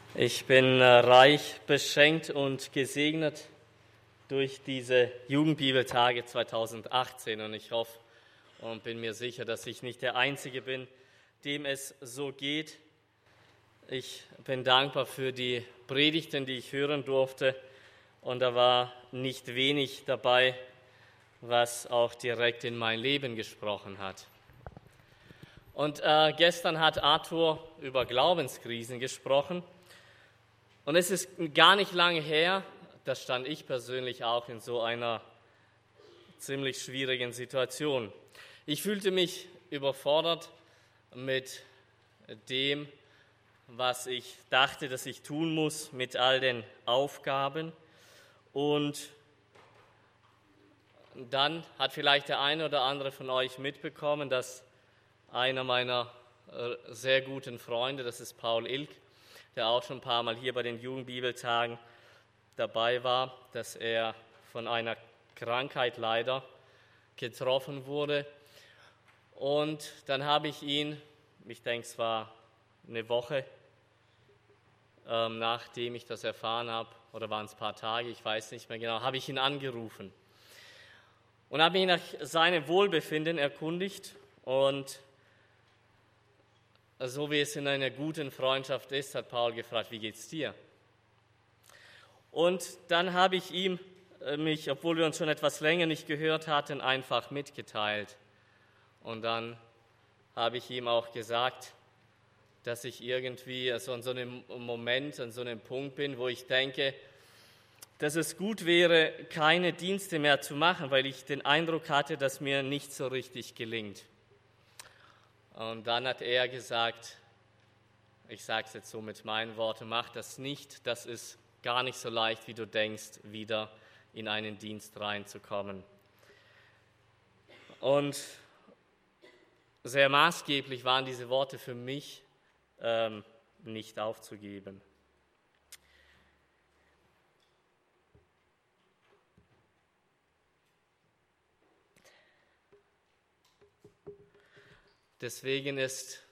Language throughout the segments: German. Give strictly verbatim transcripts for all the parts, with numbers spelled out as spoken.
Ich bin reich beschenkt und gesegnet durch diese Jugendbibeltage zweitausendachtzehn und ich hoffe und bin mir sicher, dass ich nicht der Einzige bin, dem es so geht. Ich bin dankbar für die Predigten, die ich hören durfte, und da war nicht wenig dabei, was auch direkt in mein Leben gesprochen hat. Und äh, gestern hat Arthur über Glaubenskrisen gesprochen. Und es ist gar nicht lange her, da stand ich persönlich auch in so einer ziemlich schwierigen Situation. Ich fühlte mich überfordert mit dem, was ich dachte, dass ich tun muss, mit all den Aufgaben. Und dann hat vielleicht der eine oder andere von euch mitbekommen, dass einer meiner sehr guten Freunde, das ist Paul Ilk, der auch schon ein paar Mal hier bei den Jugendbibeltagen dabei war, dass er von einer Krankheit leider getroffen wurde. Und dann habe ich ihn, ich denke es war eine Woche, ähm, nachdem ich das erfahren habe, oder waren es ein paar Tage, ich weiß nicht mehr genau, habe ich ihn angerufen und habe mich nach seinem Wohlbefinden erkundigt. Und so wie es in einer guten Freundschaft ist, hat Paul gefragt, wie geht's dir? Und dann habe ich ihm mich, obwohl wir uns schon etwas länger nicht gehört hatten, einfach mitgeteilt. Und dann habe ich ihm auch gesagt, dass ich irgendwie also an so einem Moment, an so einem Punkt bin, wo ich denke, dass es gut wäre, keine Dienste mehr zu machen, weil ich den Eindruck hatte, dass mir nicht so richtig gelingt. Und dann hat er gesagt, ich sage es jetzt so mit meinen Worten, mach das nicht, das ist gar nicht so leicht, wie du denkst, wieder in einen Dienst reinzukommen. Und sehr maßgeblich waren diese Worte für mich, ähm, nicht aufzugeben. Deswegen ist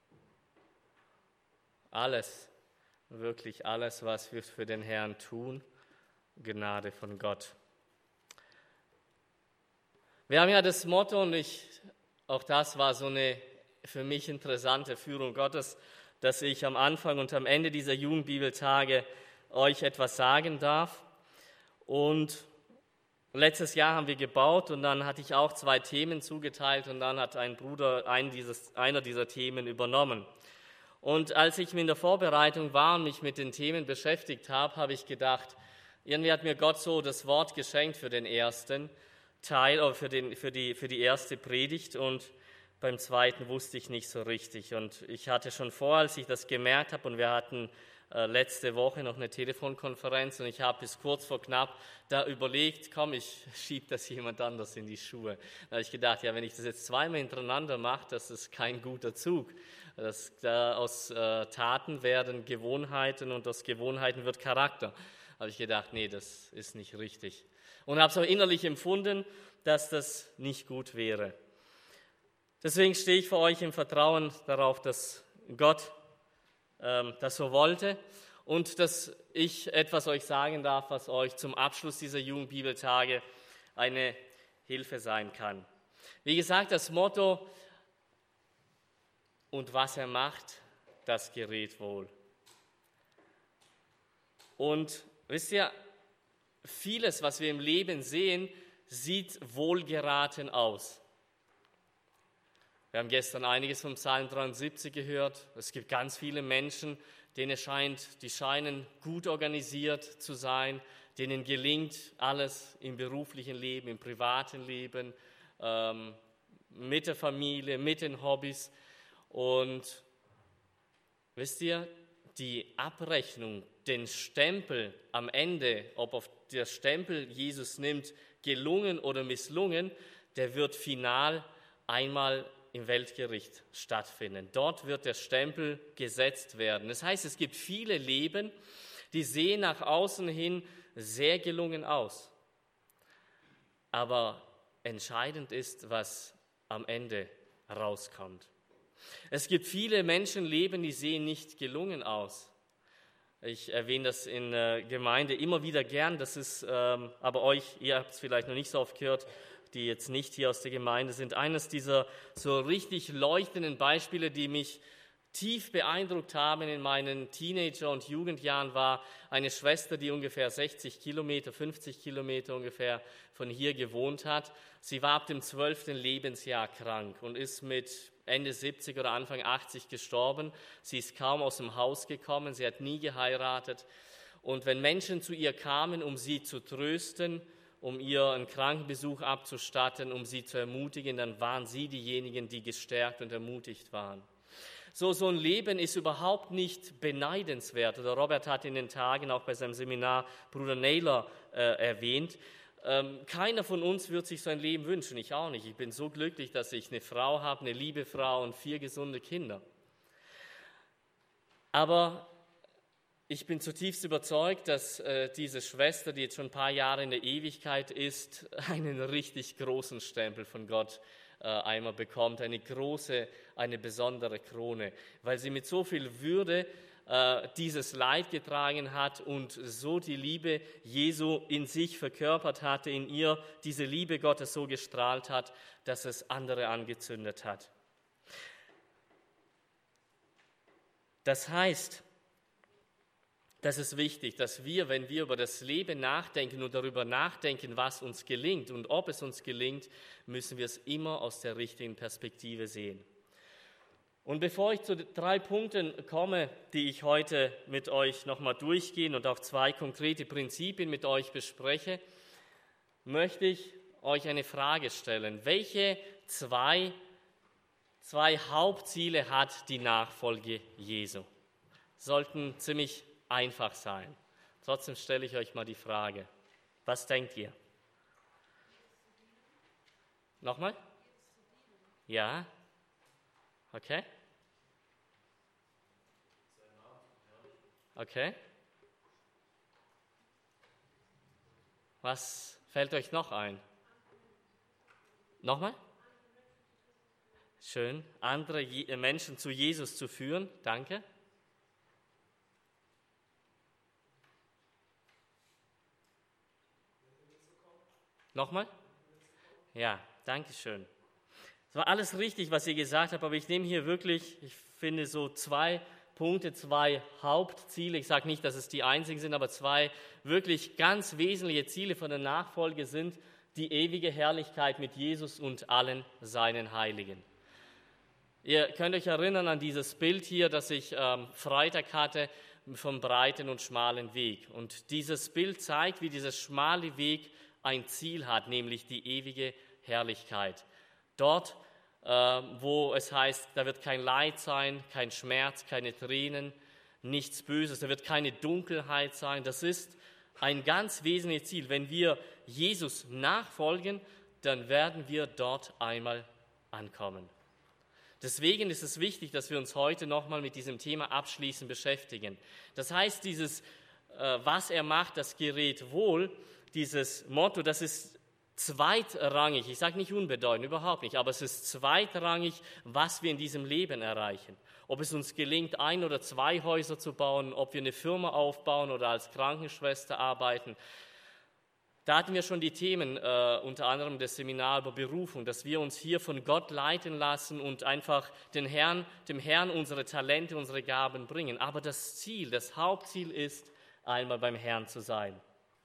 alles, wirklich alles, was wir für den Herrn tun, Gnade von Gott. Wir haben ja das Motto, und ich, auch das war so eine für mich interessante Führung Gottes, dass ich am Anfang und am Ende dieser Jugendbibeltage euch etwas sagen darf. Und letztes Jahr haben wir gebaut und dann hatte ich auch zwei Themen zugeteilt und dann hat ein Bruder ein dieses, einer dieser Themen übernommen. Und als ich in der Vorbereitung war und mich mit den Themen beschäftigt habe, habe ich gedacht, irgendwie hat mir Gott so das Wort geschenkt für den ersten Teil, oder für, den, für, die, für die erste Predigt, und beim zweiten wusste ich nicht so richtig. Und ich hatte schon vor, als ich das gemerkt habe, und wir hatten letzte Woche noch eine Telefonkonferenz und ich habe bis kurz vor knapp da überlegt, komm, ich schiebe das jemand anders in die Schuhe. Da habe ich gedacht, ja, wenn ich das jetzt zweimal hintereinander mache, das ist kein guter Zug. Das, da aus äh, Taten werden Gewohnheiten und aus Gewohnheiten wird Charakter. Da habe ich gedacht, nee, das ist nicht richtig. Und habe es auch innerlich empfunden, dass das nicht gut wäre. Deswegen stehe ich vor euch im Vertrauen darauf, dass Gott das so wollte und dass ich etwas euch sagen darf, was euch zum Abschluss dieser Jugendbibeltage eine Hilfe sein kann. Wie gesagt, das Motto: und was er macht, das gerät wohl. Und wisst ihr, vieles, was wir im Leben sehen, sieht wohlgeraten aus. Wir haben gestern einiges vom Psalm dreiundsiebzig gehört. Es gibt ganz viele Menschen, denen scheint, die scheinen gut organisiert zu sein, denen gelingt alles im beruflichen Leben, im privaten Leben, ähm, mit der Familie, mit den Hobbys. Und wisst ihr, die Abrechnung, den Stempel am Ende, ob auf der Stempel Jesus nimmt, gelungen oder misslungen, der wird final einmal im Weltgericht stattfinden. Dort wird der Stempel gesetzt werden. Das heißt, es gibt viele Leben, die sehen nach außen hin sehr gelungen aus. Aber entscheidend ist, was am Ende rauskommt. Es gibt viele Menschenleben, die sehen nicht gelungen aus. Ich erwähne das in der Gemeinde immer wieder gern, das ist ähm, aber euch, ihr habt es vielleicht noch nicht so oft gehört, die jetzt nicht hier aus der Gemeinde sind, eines dieser so richtig leuchtenden Beispiele, die mich tief beeindruckt haben in meinen Teenager- und Jugendjahren, war eine Schwester, die ungefähr sechzig Kilometer, fünfzig Kilometer ungefähr von hier gewohnt hat. Sie war ab dem zwölften Lebensjahr krank und ist mit Ende siebzig oder Anfang achtzig gestorben. Sie ist kaum aus dem Haus gekommen, sie hat nie geheiratet. Und wenn Menschen zu ihr kamen, um sie zu trösten, um ihr einen Krankenbesuch abzustatten, um sie zu ermutigen, dann waren sie diejenigen, die gestärkt und ermutigt waren. So, so ein Leben ist überhaupt nicht beneidenswert. Oder Robert hat in den Tagen auch bei seinem Seminar Bruder Naylor äh, erwähnt. Ähm, keiner von uns wird sich so ein Leben wünschen, ich auch nicht. Ich bin so glücklich, dass ich eine Frau habe, eine liebe Frau und vier gesunde Kinder. Aber ich bin zutiefst überzeugt, dass äh, diese Schwester, die jetzt schon ein paar Jahre in der Ewigkeit ist, einen richtig großen Stempel von Gott äh, einmal bekommt, eine große, eine besondere Krone, weil sie mit so viel Würde äh, dieses Leid getragen hat und so die Liebe Jesu in sich verkörpert hatte, in ihr diese Liebe Gottes so gestrahlt hat, dass es andere angezündet hat. Das heißt, das ist wichtig, dass wir, wenn wir über das Leben nachdenken und darüber nachdenken, was uns gelingt und ob es uns gelingt, müssen wir es immer aus der richtigen Perspektive sehen. Und bevor ich zu drei Punkten komme, die ich heute mit euch nochmal durchgehen und auch zwei konkrete Prinzipien mit euch bespreche, möchte ich euch eine Frage stellen. Welche zwei, zwei Hauptziele hat die Nachfolge Jesu? Sollten ziemlich einfach sein. Trotzdem stelle ich euch mal die Frage. Was denkt ihr? Nochmal? Ja? Okay? Okay? Was fällt euch noch ein? Nochmal? Schön. Andere Menschen zu Jesus zu führen. Danke. Nochmal? Ja, danke schön. Es war alles richtig, was ihr gesagt habt, aber ich nehme hier wirklich, ich finde so zwei Punkte, zwei Hauptziele. Ich sage nicht, dass es die einzigen sind, aber zwei wirklich ganz wesentliche Ziele von der Nachfolge sind die ewige Herrlichkeit mit Jesus und allen seinen Heiligen. Ihr könnt euch erinnern an dieses Bild hier, das ich ähm, Freitag hatte, vom breiten und schmalen Weg. Und dieses Bild zeigt, wie dieser schmale Weg ein Ziel hat, nämlich die ewige Herrlichkeit. Dort, äh, wo es heißt, da wird kein Leid sein, kein Schmerz, keine Tränen, nichts Böses, da wird keine Dunkelheit sein. Das ist ein ganz wesentliches Ziel. Wenn wir Jesus nachfolgen, dann werden wir dort einmal ankommen. Deswegen ist es wichtig, dass wir uns heute nochmal mit diesem Thema abschließend beschäftigen. Das heißt, dieses, äh, was er macht, das gerät wohl, dieses Motto, das ist zweitrangig, ich sage nicht unbedeutend, überhaupt nicht, aber es ist zweitrangig, was wir in diesem Leben erreichen. Ob es uns gelingt, ein oder zwei Häuser zu bauen, ob wir eine Firma aufbauen oder als Krankenschwester arbeiten. Da hatten wir schon die Themen, äh, unter anderem das Seminar über Berufung, dass wir uns hier von Gott leiten lassen und einfach den Herrn, dem Herrn unsere Talente, unsere Gaben bringen. Aber das Ziel, das Hauptziel ist, einmal beim Herrn zu sein.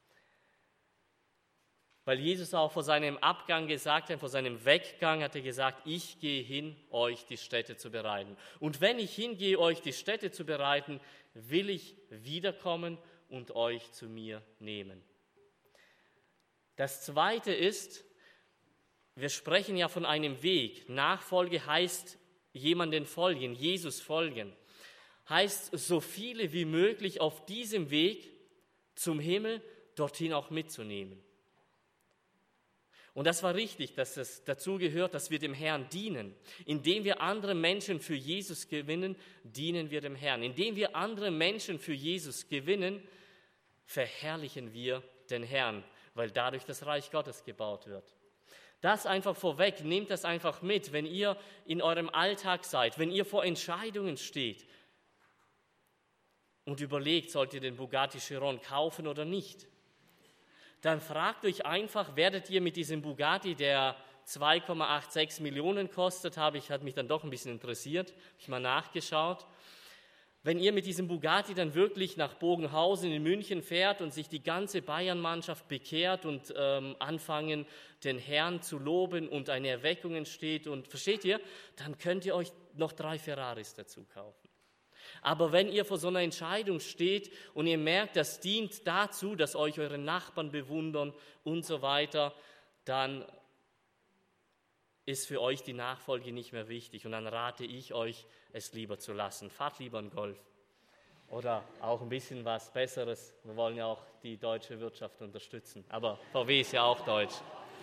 Weil Jesus auch vor seinem Abgang gesagt hat, vor seinem Weggang hat er gesagt, ich gehe hin, euch die Stätte zu bereiten. Und wenn ich hingehe, euch die Stätte zu bereiten, will ich wiederkommen und euch zu mir nehmen. Das Zweite ist, wir sprechen ja von einem Weg. Nachfolge heißt jemanden folgen, Jesus folgen. Heißt, so viele wie möglich auf diesem Weg zum Himmel dorthin auch mitzunehmen. Und das war richtig, dass es dazu gehört, dass wir dem Herrn dienen. Indem wir andere Menschen für Jesus gewinnen, dienen wir dem Herrn. Indem wir andere Menschen für Jesus gewinnen, verherrlichen wir den Herrn, weil dadurch das Reich Gottes gebaut wird. Das einfach vorweg, nehmt das einfach mit, wenn ihr in eurem Alltag seid, wenn ihr vor Entscheidungen steht und überlegt, sollt ihr den Bugatti Chiron kaufen oder nicht, dann fragt euch einfach, werdet ihr mit diesem Bugatti, der zwei Komma sechsundachtzig Millionen kostet, habe ich, hat mich dann doch ein bisschen interessiert, habe ich mal nachgeschaut. Wenn ihr mit diesem Bugatti dann wirklich nach Bogenhausen in München fährt und sich die ganze Bayern-Mannschaft bekehrt und ähm, anfangen, den Herrn zu loben und eine Erweckung entsteht, und versteht ihr, dann könnt ihr euch noch drei Ferraris dazu kaufen. Aber wenn ihr vor so einer Entscheidung steht und ihr merkt, das dient dazu, dass euch eure Nachbarn bewundern und so weiter, dann ist für euch die Nachfolge nicht mehr wichtig. Und dann rate ich euch, es lieber zu lassen. Fahrt lieber einen Golf. Oder auch ein bisschen was Besseres. Wir wollen ja auch die deutsche Wirtschaft unterstützen. Aber V W ist ja auch deutsch.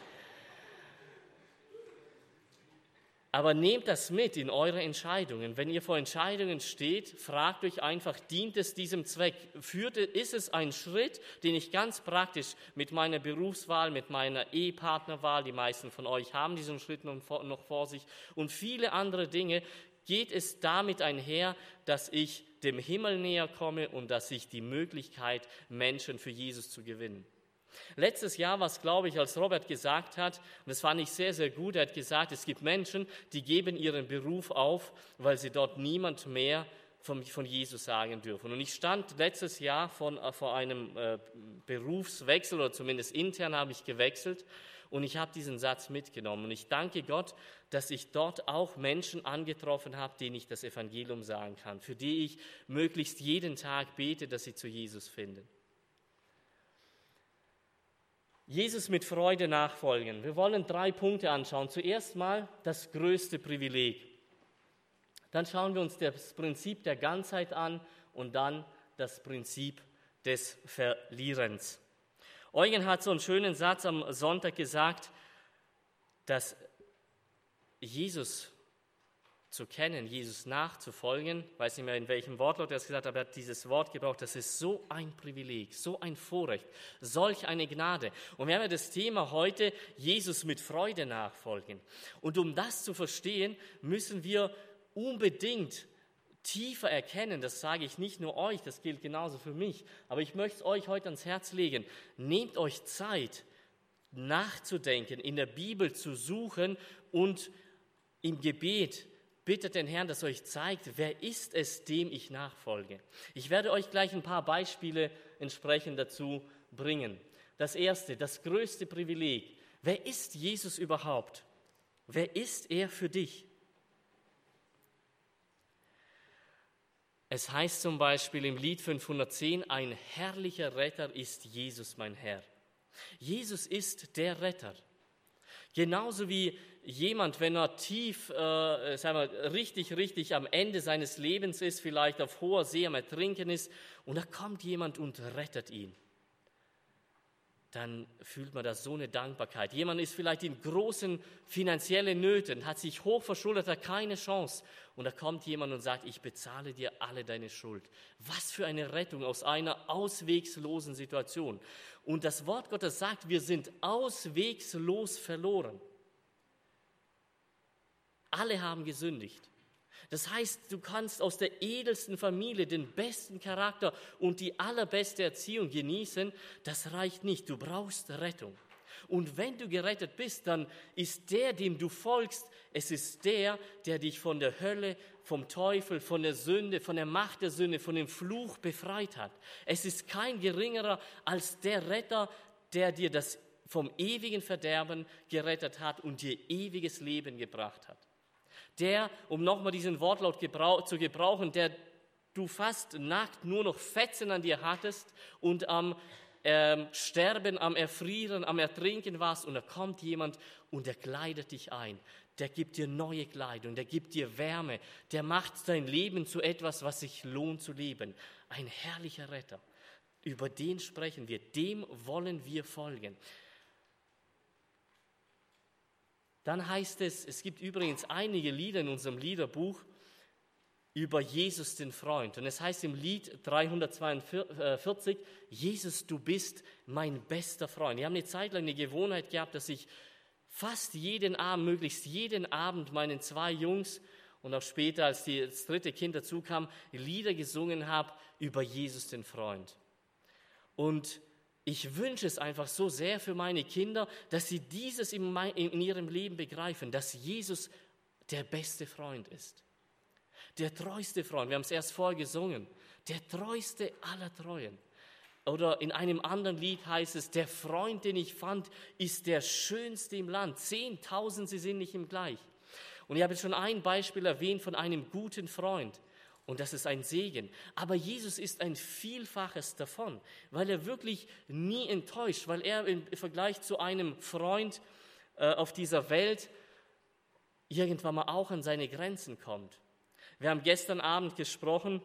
Aber nehmt das mit in eure Entscheidungen. Wenn ihr vor Entscheidungen steht, fragt euch einfach, dient es diesem Zweck? Führt, ist es ein Schritt, den ich ganz praktisch mit meiner Berufswahl, mit meiner Ehepartnerwahl, die meisten von euch haben diesen Schritt noch vor sich, und viele andere Dinge, geht es damit einher, dass ich dem Himmel näher komme und dass ich die Möglichkeit, Menschen für Jesus zu gewinnen. Letztes Jahr war es, glaube ich, als Robert gesagt hat, und das fand ich sehr, sehr gut, er hat gesagt, es gibt Menschen, die geben ihren Beruf auf, weil sie dort niemand mehr von, von Jesus sagen dürfen. Und ich stand letztes Jahr von, vor einem äh, Berufswechsel, oder zumindest intern habe ich gewechselt, und ich habe diesen Satz mitgenommen. Und ich danke Gott, dass ich dort auch Menschen angetroffen habe, denen ich das Evangelium sagen kann, für die ich möglichst jeden Tag bete, dass sie zu Jesus finden. Jesus mit Freude nachfolgen. Wir wollen drei Punkte anschauen. Zuerst mal das größte Privileg. Dann schauen wir uns das Prinzip der Ganzheit an und dann das Prinzip des Verlierens. Eugen hat so einen schönen Satz am Sonntag gesagt, dass Jesus zu kennen, Jesus nachzufolgen, ich weiß nicht mehr in welchem Wortlaut er es gesagt hat, aber er hat dieses Wort gebraucht, das ist so ein Privileg, so ein Vorrecht, solch eine Gnade. Und wir haben ja das Thema heute, Jesus mit Freude nachfolgen. Und um das zu verstehen, müssen wir unbedingt tiefer erkennen, das sage ich nicht nur euch, das gilt genauso für mich, aber ich möchte es euch heute ans Herz legen, nehmt euch Zeit, nachzudenken, in der Bibel zu suchen und im Gebet bittet den Herrn, dass er euch zeigt, wer ist es, dem ich nachfolge. Ich werde euch gleich ein paar Beispiele entsprechend dazu bringen. Das erste, das größte Privileg. Wer ist Jesus überhaupt? Wer ist er für dich? Es heißt zum Beispiel im Lied fünfhundertzehn, ein herrlicher Retter ist Jesus, mein Herr. Jesus ist der Retter. Genauso wie jemand, wenn er tief, äh, sagen wir, richtig, richtig am Ende seines Lebens ist, vielleicht auf hoher See am Ertrinken ist, und da kommt jemand und rettet ihn, dann fühlt man da so eine Dankbarkeit. Jemand ist vielleicht in großen finanziellen Nöten, hat sich hoch verschuldet, hat keine Chance, und da kommt jemand und sagt, ich bezahle dir alle deine Schuld. Was für eine Rettung aus einer auswegslosen Situation. Und das Wort Gottes sagt, wir sind auswegslos verloren. Alle haben gesündigt. Das heißt, du kannst aus der edelsten Familie den besten Charakter und die allerbeste Erziehung genießen. Das reicht nicht. Du brauchst Rettung. Und wenn du gerettet bist, dann ist der, dem du folgst, es ist der, der dich von der Hölle, vom Teufel, von der Sünde, von der Macht der Sünde, von dem Fluch befreit hat. Es ist kein geringerer als der Retter, der dir das vom ewigen Verderben gerettet hat und dir ewiges Leben gebracht hat. Der, um nochmal diesen Wortlaut gebrauch, zu gebrauchen, der du fast nackt nur noch Fetzen an dir hattest und am ähm, Sterben, am Erfrieren, am Ertrinken warst, und da kommt jemand und der kleidet dich ein. Der gibt dir neue Kleidung, der gibt dir Wärme, der macht dein Leben zu etwas, was sich lohnt zu leben. Ein herrlicher Retter. Über den sprechen wir, dem wollen wir folgen. Dann heißt es, es gibt übrigens einige Lieder in unserem Liederbuch über Jesus den Freund. Und es heißt im Lied dreihundertzweiundvierzig, Jesus, du bist mein bester Freund. Wir haben eine Zeit lang eine Gewohnheit gehabt, dass ich fast jeden Abend, möglichst jeden Abend meinen zwei Jungs und auch später, als die, das dritte Kind dazu kam, Lieder gesungen habe über Jesus, den Freund. Und ich wünsche es einfach so sehr für meine Kinder, dass sie dieses in, mein, in ihrem Leben begreifen, dass Jesus der beste Freund ist. Der treueste Freund, wir haben es erst vorher gesungen, der treueste aller Treuen. Oder in einem anderen Lied heißt es, der Freund, den ich fand, ist der schönste im Land. Zehntausend, sie sind nicht ihm gleich. Und ich habe jetzt schon ein Beispiel erwähnt von einem guten Freund. Und das ist ein Segen. Aber Jesus ist ein Vielfaches davon, weil er wirklich nie enttäuscht, weil er im Vergleich zu einem Freund äh, auf dieser Welt irgendwann mal auch an seine Grenzen kommt. Wir haben gestern Abend gesprochen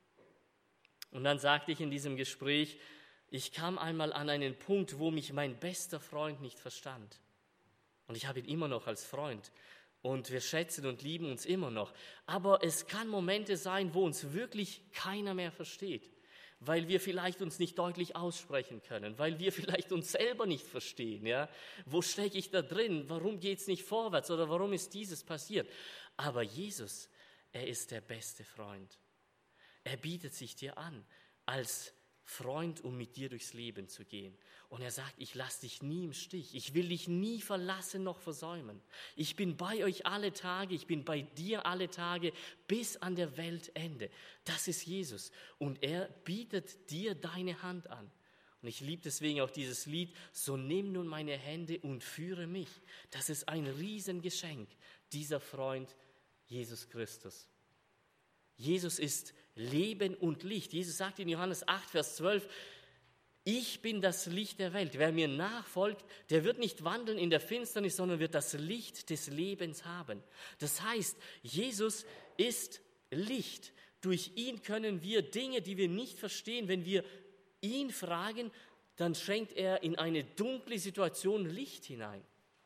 und dann sagte ich in diesem Gespräch, ich kam einmal an einen Punkt, wo mich mein bester Freund nicht verstand. Und ich habe ihn immer noch als Freund. Und wir schätzen und lieben uns immer noch. Aber es kann Momente sein, wo uns wirklich keiner mehr versteht. Weil wir vielleicht uns nicht deutlich aussprechen können. Weil wir vielleicht uns selber nicht verstehen. Ja? Wo stecke ich da drin? Warum geht es nicht vorwärts? Oder warum ist dieses passiert? Aber Jesus, er ist der beste Freund. Er bietet sich dir an als Freund, um mit dir durchs Leben zu gehen. Und er sagt, ich lasse dich nie im Stich. Ich will dich nie verlassen noch versäumen. Ich bin bei euch alle Tage, ich bin bei dir alle Tage bis an der Weltende. Das ist Jesus. Und er bietet dir deine Hand an. Und ich liebe deswegen auch dieses Lied, so nimm nun meine Hände und führe mich. Das ist ein Riesengeschenk, dieser Freund Jesus Christus. Jesus ist Leben und Licht. Jesus sagt in Johannes acht, Vers zwölf, ich bin das Licht der Welt. Wer mir nachfolgt, der wird nicht wandeln in der Finsternis, sondern wird das Licht des Lebens haben. Das heißt, Jesus ist Licht. Durch ihn können wir Dinge, die wir nicht verstehen, wenn wir ihn fragen, dann schenkt er in eine dunkle Situation Licht hinein.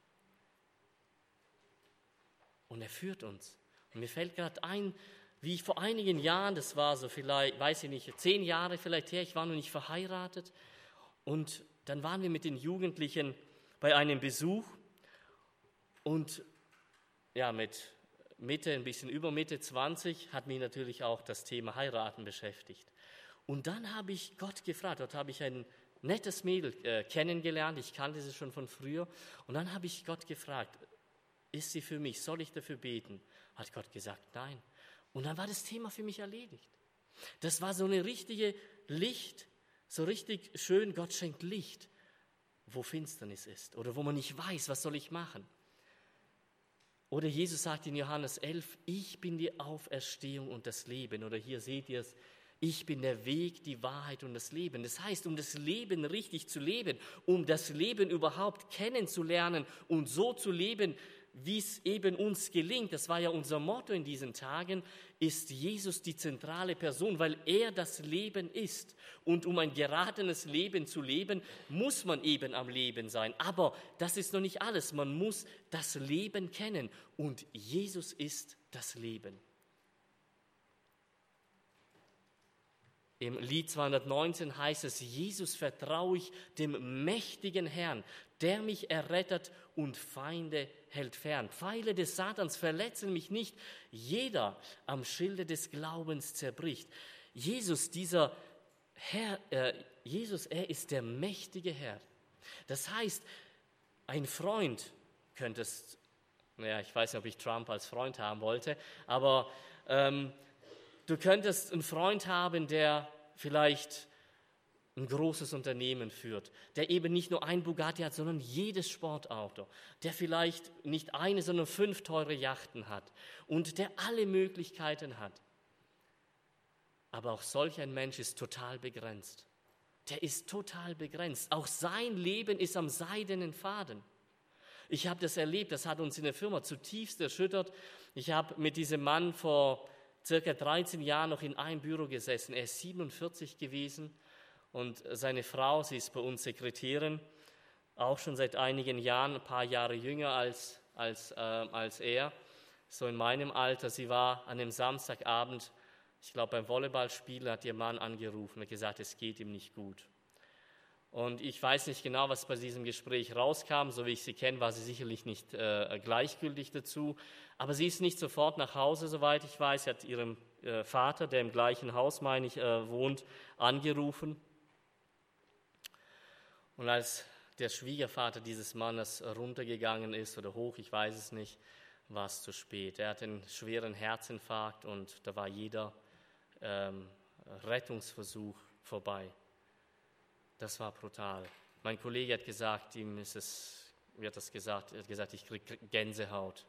Und er führt uns. Und mir fällt gerade ein, wie ich vor einigen Jahren, das war so vielleicht, weiß ich nicht, zehn Jahre vielleicht her, ich war noch nicht verheiratet und dann waren wir mit den Jugendlichen bei einem Besuch und ja, mit Mitte, ein bisschen über Mitte zwanzig hat mich natürlich auch das Thema Heiraten beschäftigt. Und dann habe ich Gott gefragt, dort habe ich ein nettes Mädel äh, kennengelernt, ich kannte sie schon von früher und dann habe ich Gott gefragt, ist sie für mich, soll ich dafür beten? Hat Gott gesagt, nein. Und dann war das Thema für mich erledigt. Das war so eine richtige Licht, so richtig schön, Gott schenkt Licht, wo Finsternis ist oder wo man nicht weiß, was soll ich machen. Oder Jesus sagt in Johannes elf, ich bin die Auferstehung und das Leben. Oder hier seht ihr es, ich bin der Weg, die Wahrheit und das Leben. Das heißt, um das Leben richtig zu leben, um das Leben überhaupt kennenzulernen und so zu leben, wie es eben uns gelingt, das war ja unser Motto in diesen Tagen, ist Jesus die zentrale Person, weil er das Leben ist. Und um ein geradenes Leben zu leben, muss man eben am Leben sein. Aber das ist noch nicht alles. Man muss das Leben kennen. Und Jesus ist das Leben. Im Lied zweihundertneunzehn heißt es, Jesus vertraue ich dem mächtigen Herrn, der mich errettet und Feinde hält fern. Pfeile des Satans verletzen mich nicht, jeder am Schilde des Glaubens zerbricht. Jesus, dieser Herr, äh, Jesus, er ist der mächtige Herr. Das heißt, ein Freund könnte es, naja, ich weiß nicht, ob ich Trump als Freund haben wollte, aber ähm, du könntest einen Freund haben, der vielleicht ein großes Unternehmen führt, der eben nicht nur ein Bugatti hat, sondern jedes Sportauto, der vielleicht nicht eine, sondern fünf teure Yachten hat und der alle Möglichkeiten hat. Aber auch solch ein Mensch ist total begrenzt. Der ist total begrenzt. Auch sein Leben ist am seidenen Faden. Ich habe das erlebt, das hat uns in der Firma zutiefst erschüttert. Ich habe mit diesem Mann vor circa dreizehn Jahren noch in einem Büro gesessen. Er ist siebenundvierzig gewesen. Und seine Frau, sie ist bei uns Sekretärin, auch schon seit einigen Jahren, ein paar Jahre jünger als, als, äh, als er, so in meinem Alter. Sie war an einem Und ich weiß nicht genau, was bei diesem Gespräch rauskam. So wie ich sie kenne, war sie sicherlich nicht äh, gleichgültig dazu. Aber sie ist nicht sofort nach Hause, soweit ich weiß. Sie hat ihrem äh, Vater, der im gleichen Haus, meine ich, äh, wohnt, angerufen. Und als der Schwiegervater dieses Mannes runtergegangen ist oder hoch, ich weiß es nicht, war es zu spät. Er hatte einen schweren Herzinfarkt und da war jeder ähm, Rettungsversuch vorbei. Das war brutal. Mein Kollege hat gesagt, ihm ist es, wie hat das gesagt, er hat gesagt, ich kriege Gänsehaut.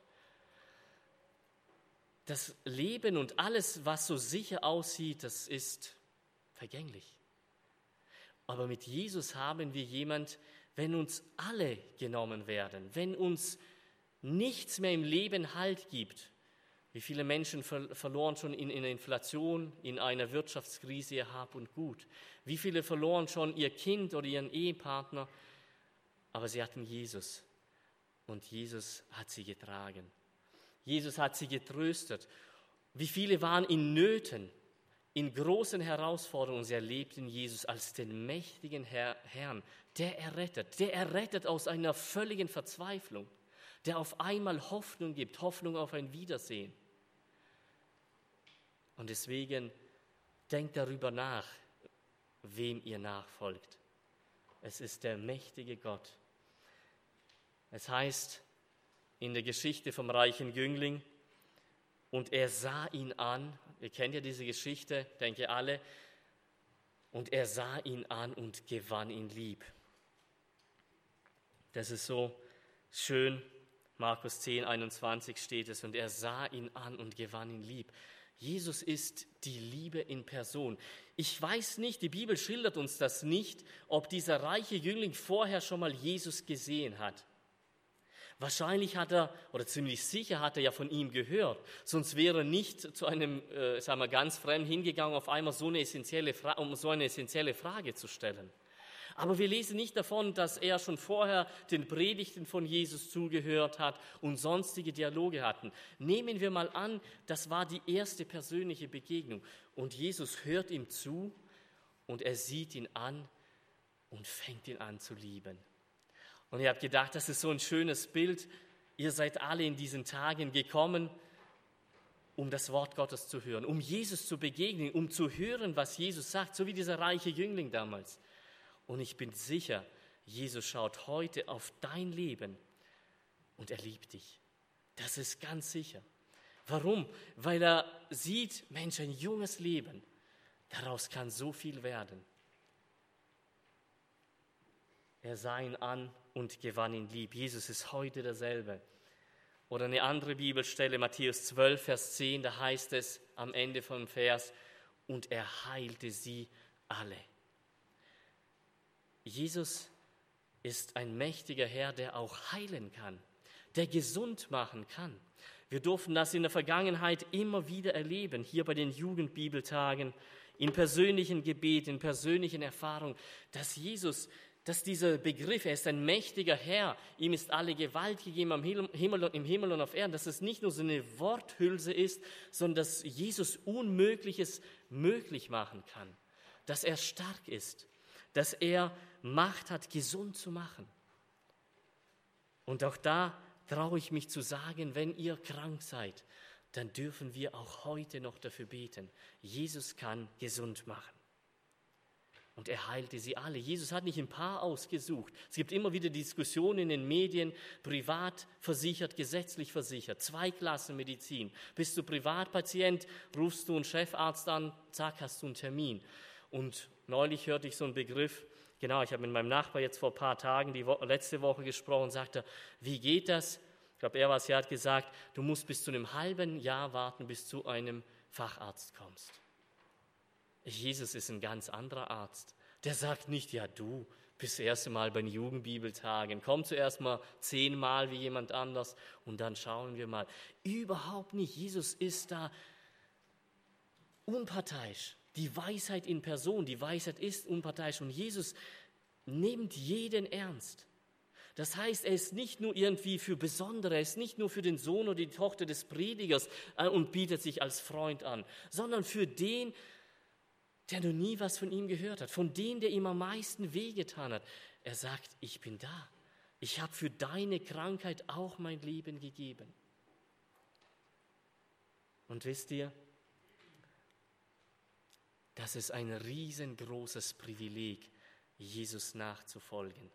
Das Leben und alles, was so sicher aussieht, das ist vergänglich. Aber mit Jesus haben wir jemand, wenn uns alle genommen werden, wenn uns nichts mehr im Leben Halt gibt. Wie viele Menschen ver- verloren schon in, in der Inflation, in einer Wirtschaftskrise ihr Hab und Gut. Wie viele verloren schon ihr Kind oder ihren Ehepartner. Aber sie hatten Jesus und Jesus hat sie getragen. Jesus hat sie getröstet. Wie viele waren in Nöten, in großen Herausforderungen. Sie erlebten Jesus als den mächtigen Herr, Herrn, der errettet, der errettet aus einer völligen Verzweiflung, der auf einmal Hoffnung gibt, Hoffnung auf ein Wiedersehen. Und deswegen denkt darüber nach, wem ihr nachfolgt. Es ist der mächtige Gott. Es heißt in der Geschichte vom reichen Jüngling, und er sah ihn an, ihr kennt ja diese Geschichte, denke alle, und er sah ihn an und gewann ihn lieb. Das ist so schön. Markus zehn, einundzwanzig steht es, und er sah ihn an und gewann ihn lieb. Jesus ist die Liebe in Person. Ich weiß nicht, die Bibel schildert uns das nicht, ob dieser reiche Jüngling vorher schon mal Jesus gesehen hat. Wahrscheinlich hat er, oder ziemlich sicher hat er ja von ihm gehört, sonst wäre er nicht zu einem, äh, sagen wir, ganz Fremden hingegangen, auf einmal so eine essentielle Fra- um so eine essentielle Frage zu stellen. Aber wir lesen nicht davon, dass er schon vorher den Predigten von Jesus zugehört hat und sonstige Dialoge hatten. Nehmen wir mal an, das war die erste persönliche Begegnung. Und Jesus hört ihm zu und er sieht ihn an und fängt ihn an zu lieben. Und ich habe gedacht, das ist so ein schönes Bild. Ihr seid alle in diesen Tagen gekommen, um das Wort Gottes zu hören, um Jesus zu begegnen, um zu hören, was Jesus sagt, so wie dieser reiche Jüngling damals. Und ich bin sicher, Jesus schaut heute auf dein Leben und er liebt dich. Das ist ganz sicher. Warum? Weil er sieht, Mensch, ein junges Leben, daraus kann so viel werden. Er sah ihn an und gewann ihn lieb. Jesus ist heute derselbe. Oder eine andere Bibelstelle, Matthäus zwölf, Vers zehn, da heißt es am Ende vom Vers, und er heilte sie alle. Jesus ist ein mächtiger Herr, der auch heilen kann, der gesund machen kann. Wir durften das in der Vergangenheit immer wieder erleben, hier bei den Jugendbibeltagen, in persönlichen Gebeten, in persönlichen Erfahrungen, dass Jesus, dass dieser Begriff, er ist ein mächtiger Herr, ihm ist alle Gewalt gegeben am Himmel, im Himmel und auf Erden, dass es nicht nur so eine Worthülse ist, sondern dass Jesus Unmögliches möglich machen kann, dass er stark ist, dass er Macht hat, gesund zu machen. Und auch da traue ich mich zu sagen, wenn ihr krank seid, dann dürfen wir auch heute noch dafür beten. Jesus kann gesund machen. Und er heilte sie alle. Jesus hat nicht ein paar ausgesucht. Es gibt immer wieder Diskussionen in den Medien, privat versichert, gesetzlich versichert, Zweiklassenmedizin. Bist du Privatpatient, rufst du einen Chefarzt an, zack, hast du einen Termin. Und neulich hörte ich so einen Begriff, genau, ich habe mit meinem Nachbar jetzt vor ein paar Tagen, die Wo- letzte Woche gesprochen, sagte, wie geht das? Ich glaube, er war es, er hat gesagt, du musst bis zu einem halben Jahr warten, bis du zu einem Facharzt kommst. Jesus ist ein ganz anderer Arzt. Der sagt nicht, ja du bist das erste Mal bei den Jugendbibeltagen, komm zuerst mal zehnmal wie jemand anders und dann schauen wir mal. Überhaupt nicht. Jesus ist da unparteiisch. Die Weisheit in Person, die Weisheit ist unparteiisch und Jesus nimmt jeden ernst. Das heißt, er ist nicht nur irgendwie für Besondere, er ist nicht nur für den Sohn oder die Tochter des Predigers und bietet sich als Freund an, sondern für den, der noch nie was von ihm gehört hat, von dem, der ihm am meisten wehgetan hat. Er sagt, ich bin da. Ich habe für deine Krankheit auch mein Leben gegeben. Und wisst ihr, das ist ein riesengroßes Privileg, Jesus nachzufolgen.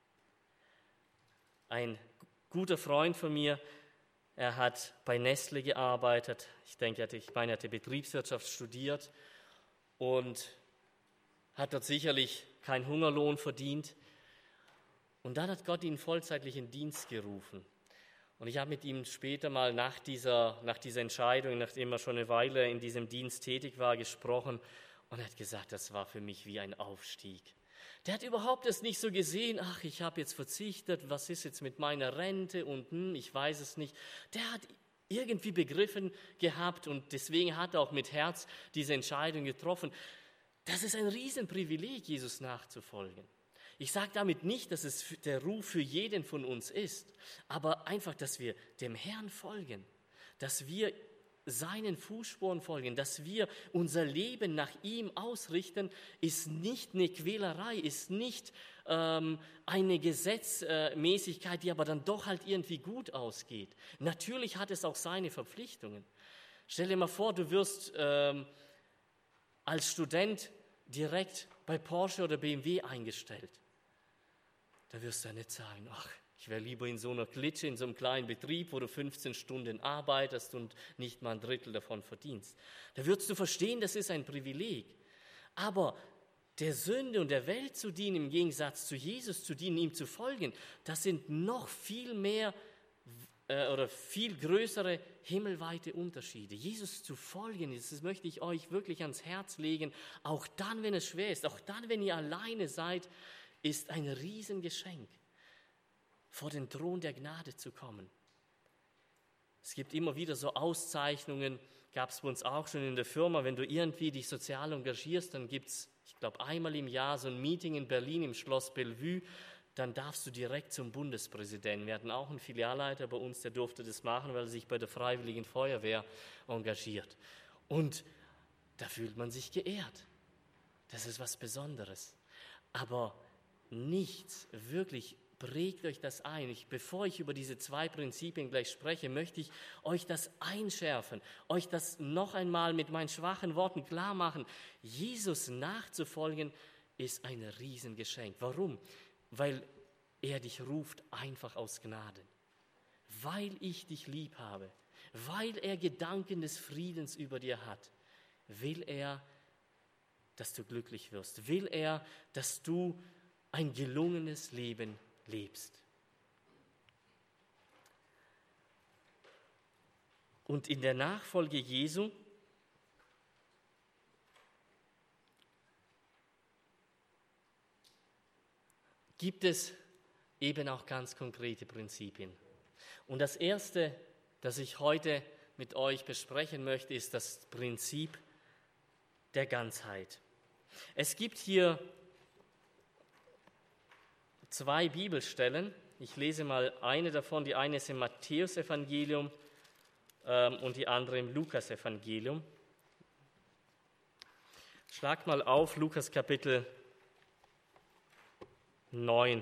Ein guter Freund von mir, er hat bei Nestle gearbeitet. Ich denke, ich meine, er hatte Betriebswirtschaft studiert und hat dort sicherlich keinen Hungerlohn verdient. Und dann hat Gott ihn vollzeitlich in Dienst gerufen. Und ich habe mit ihm später mal nach dieser, nach dieser Entscheidung, nachdem er schon eine Weile in diesem Dienst tätig war, gesprochen. Und er hat gesagt, das war für mich wie ein Aufstieg. Der hat überhaupt das nicht so gesehen, ach, ich habe jetzt verzichtet, was ist jetzt mit meiner Rente und hm, ich weiß es nicht. Der hat irgendwie begriffen gehabt und deswegen hat er auch mit Herz diese Entscheidung getroffen. Das ist ein Riesenprivileg, Jesus nachzufolgen. Ich sage damit nicht, dass es der Ruf für jeden von uns ist, aber einfach, dass wir dem Herrn folgen, dass wir seinen Fußspuren folgen, dass wir unser Leben nach ihm ausrichten, ist nicht eine Quälerei, ist nicht ähm, eine Gesetzmäßigkeit, die aber dann doch halt irgendwie gut ausgeht. Natürlich hat es auch seine Verpflichtungen. Stell dir mal vor, du wirst ähm, als Student direkt bei Porsche oder B M W eingestellt. Da wirst du ja nicht sagen, ach, ich wäre lieber in so einer Klitsche, in so einem kleinen Betrieb, wo du fünfzehn Stunden arbeitest und nicht mal ein Drittel davon verdienst. Da würdest du verstehen, das ist ein Privileg. Aber der Sünde und der Welt zu dienen, im Gegensatz zu Jesus zu dienen, ihm zu folgen, das sind noch viel mehr äh, oder viel größere himmelweite Unterschiede. Jesus zu folgen, das möchte ich euch wirklich ans Herz legen, auch dann, wenn es schwer ist, auch dann, wenn ihr alleine seid, ist ein Riesengeschenk, vor den Thron der Gnade zu kommen. Es gibt immer wieder so Auszeichnungen, gab es bei uns auch schon in der Firma, wenn du irgendwie dich sozial engagierst, dann gibt es, ich glaube, einmal im Jahr so ein Meeting in Berlin im Schloss Bellevue, dann darfst du direkt zum Bundespräsidenten. Wir hatten auch einen Filialleiter bei uns, der durfte das machen, weil er sich bei der Freiwilligen Feuerwehr engagiert. Und da fühlt man sich geehrt. Das ist was Besonderes. Aber nichts wirklich prägt euch das ein. Ich, bevor ich über diese zwei Prinzipien gleich spreche, möchte ich euch das einschärfen, euch das noch einmal mit meinen schwachen Worten klar machen. Jesus nachzufolgen ist ein Riesengeschenk. Warum? Weil er dich ruft einfach aus Gnaden. Weil ich dich lieb habe, weil er Gedanken des Friedens über dir hat, will er, dass du glücklich wirst, will er, dass du ein gelungenes Leben lebst. Und in der Nachfolge Jesu gibt es eben auch ganz konkrete Prinzipien. Und das Erste, das ich heute mit euch besprechen möchte, ist das Prinzip der Ganzheit. Es gibt hier zwei Bibelstellen. Ich lese mal eine davon. Die eine ist im Matthäusevangelium ähm, und die andere im Lukasevangelium. Schlag mal auf, Lukas Kapitel neun.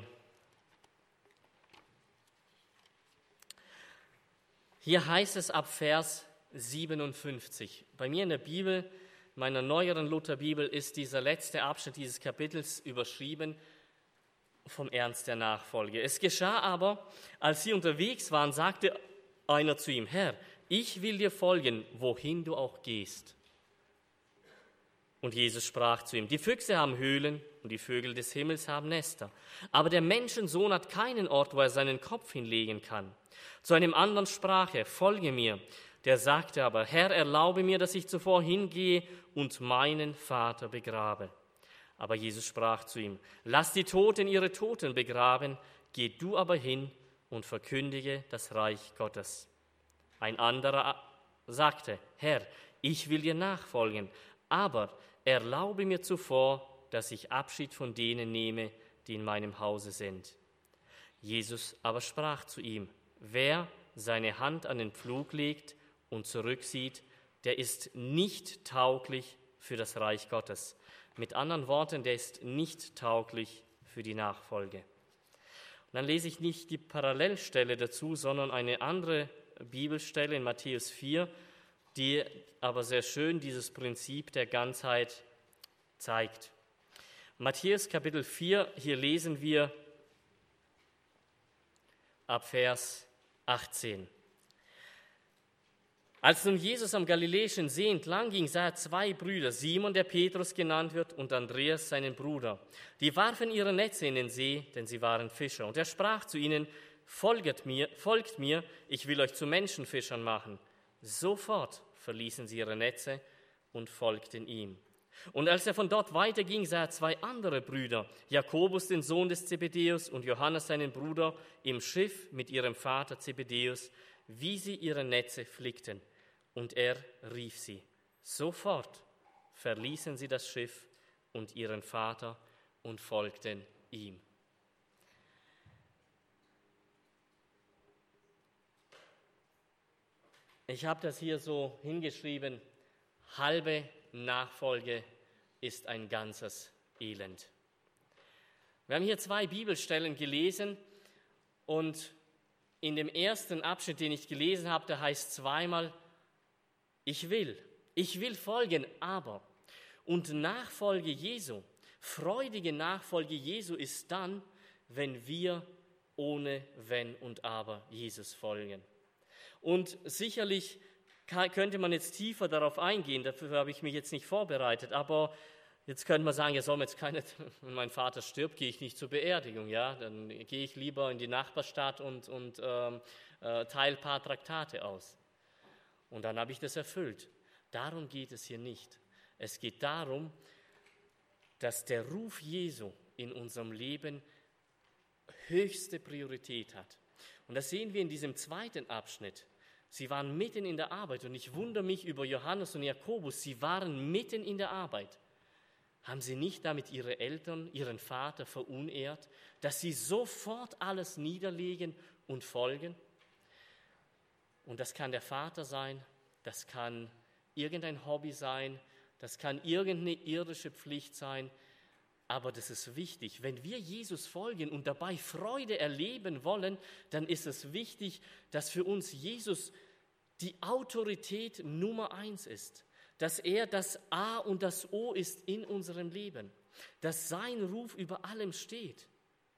Hier heißt es ab Vers siebenundfünfzig. Bei mir in der Bibel, meiner neueren Lutherbibel, ist dieser letzte Abschnitt dieses Kapitels überschrieben vom Ernst der Nachfolge. Es geschah aber, als sie unterwegs waren, sagte einer zu ihm: Herr, ich will dir folgen, wohin du auch gehst. Und Jesus sprach zu ihm: Die Füchse haben Höhlen und die Vögel des Himmels haben Nester, aber der Menschensohn hat keinen Ort, wo er seinen Kopf hinlegen kann. Zu einem anderen sprach er: Folge mir. Der sagte aber: Herr, erlaube mir, dass ich zuvor hingehe und meinen Vater begrabe. Aber Jesus sprach zu ihm: Lass die Toten ihre Toten begraben, geh du aber hin und verkündige das Reich Gottes. Ein anderer sagte: Herr, ich will dir nachfolgen, aber erlaube mir zuvor, dass ich Abschied von denen nehme, die in meinem Hause sind. Jesus aber sprach zu ihm: Wer seine Hand an den Pflug legt und zurücksieht, der ist nicht tauglich für das Reich Gottes. Mit anderen Worten, der ist nicht tauglich für die Nachfolge. Und dann lese ich nicht die Parallelstelle dazu, sondern eine andere Bibelstelle in Matthäus vier, die aber sehr schön dieses Prinzip der Ganzheit zeigt. Matthäus Kapitel vier, hier lesen wir ab Vers achtzehn. Als nun Jesus am Galiläischen See entlang ging, sah er zwei Brüder, Simon, der Petrus genannt wird, und Andreas, seinen Bruder. Die warfen ihre Netze in den See, denn sie waren Fischer. Und er sprach zu ihnen: Folget mir, folgt mir, ich will euch zu Menschenfischern machen. Sofort verließen sie ihre Netze und folgten ihm. Und als er von dort weiterging, sah er zwei andere Brüder, Jakobus, den Sohn des Zebedäus, und Johannes, seinen Bruder, im Schiff mit ihrem Vater Zebedäus, wie sie ihre Netze flickten. Und er rief sie. Sofort verließen sie das Schiff und ihren Vater und folgten ihm. Ich habe das hier so hingeschrieben: Halbe Nachfolge ist ein ganzes Elend. Wir haben hier zwei Bibelstellen gelesen und in dem ersten Abschnitt, den ich gelesen habe, da heißt zweimal: Ich will, ich will folgen, aber. Und Nachfolge Jesu, freudige Nachfolge Jesu ist dann, wenn wir ohne Wenn und Aber Jesus folgen. Und sicherlich könnte man jetzt tiefer darauf eingehen, dafür habe ich mich jetzt nicht vorbereitet, aber jetzt könnte man sagen, ja, soll man jetzt keine, wenn mein Vater stirbt, gehe ich nicht zur Beerdigung, ja, dann gehe ich lieber in die Nachbarstadt und, und ähm, äh, teile ein paar Traktate aus. Und dann habe ich das erfüllt. Darum geht es hier nicht. Es geht darum, dass der Ruf Jesu in unserem Leben höchste Priorität hat. Und das sehen wir in diesem zweiten Abschnitt. Sie waren mitten in der Arbeit und ich wundere mich über Johannes und Jakobus. Sie waren mitten in der Arbeit. Haben sie nicht damit ihre Eltern, ihren Vater verunehrt, dass sie sofort alles niederlegen und folgen? Und das kann der Vater sein, das kann irgendein Hobby sein, das kann irgendeine irdische Pflicht sein. Aber das ist wichtig. Wenn wir Jesus folgen und dabei Freude erleben wollen, dann ist es wichtig, dass für uns Jesus die Autorität Nummer eins ist. Dass er das A und das O ist in unserem Leben. Dass sein Ruf über allem steht.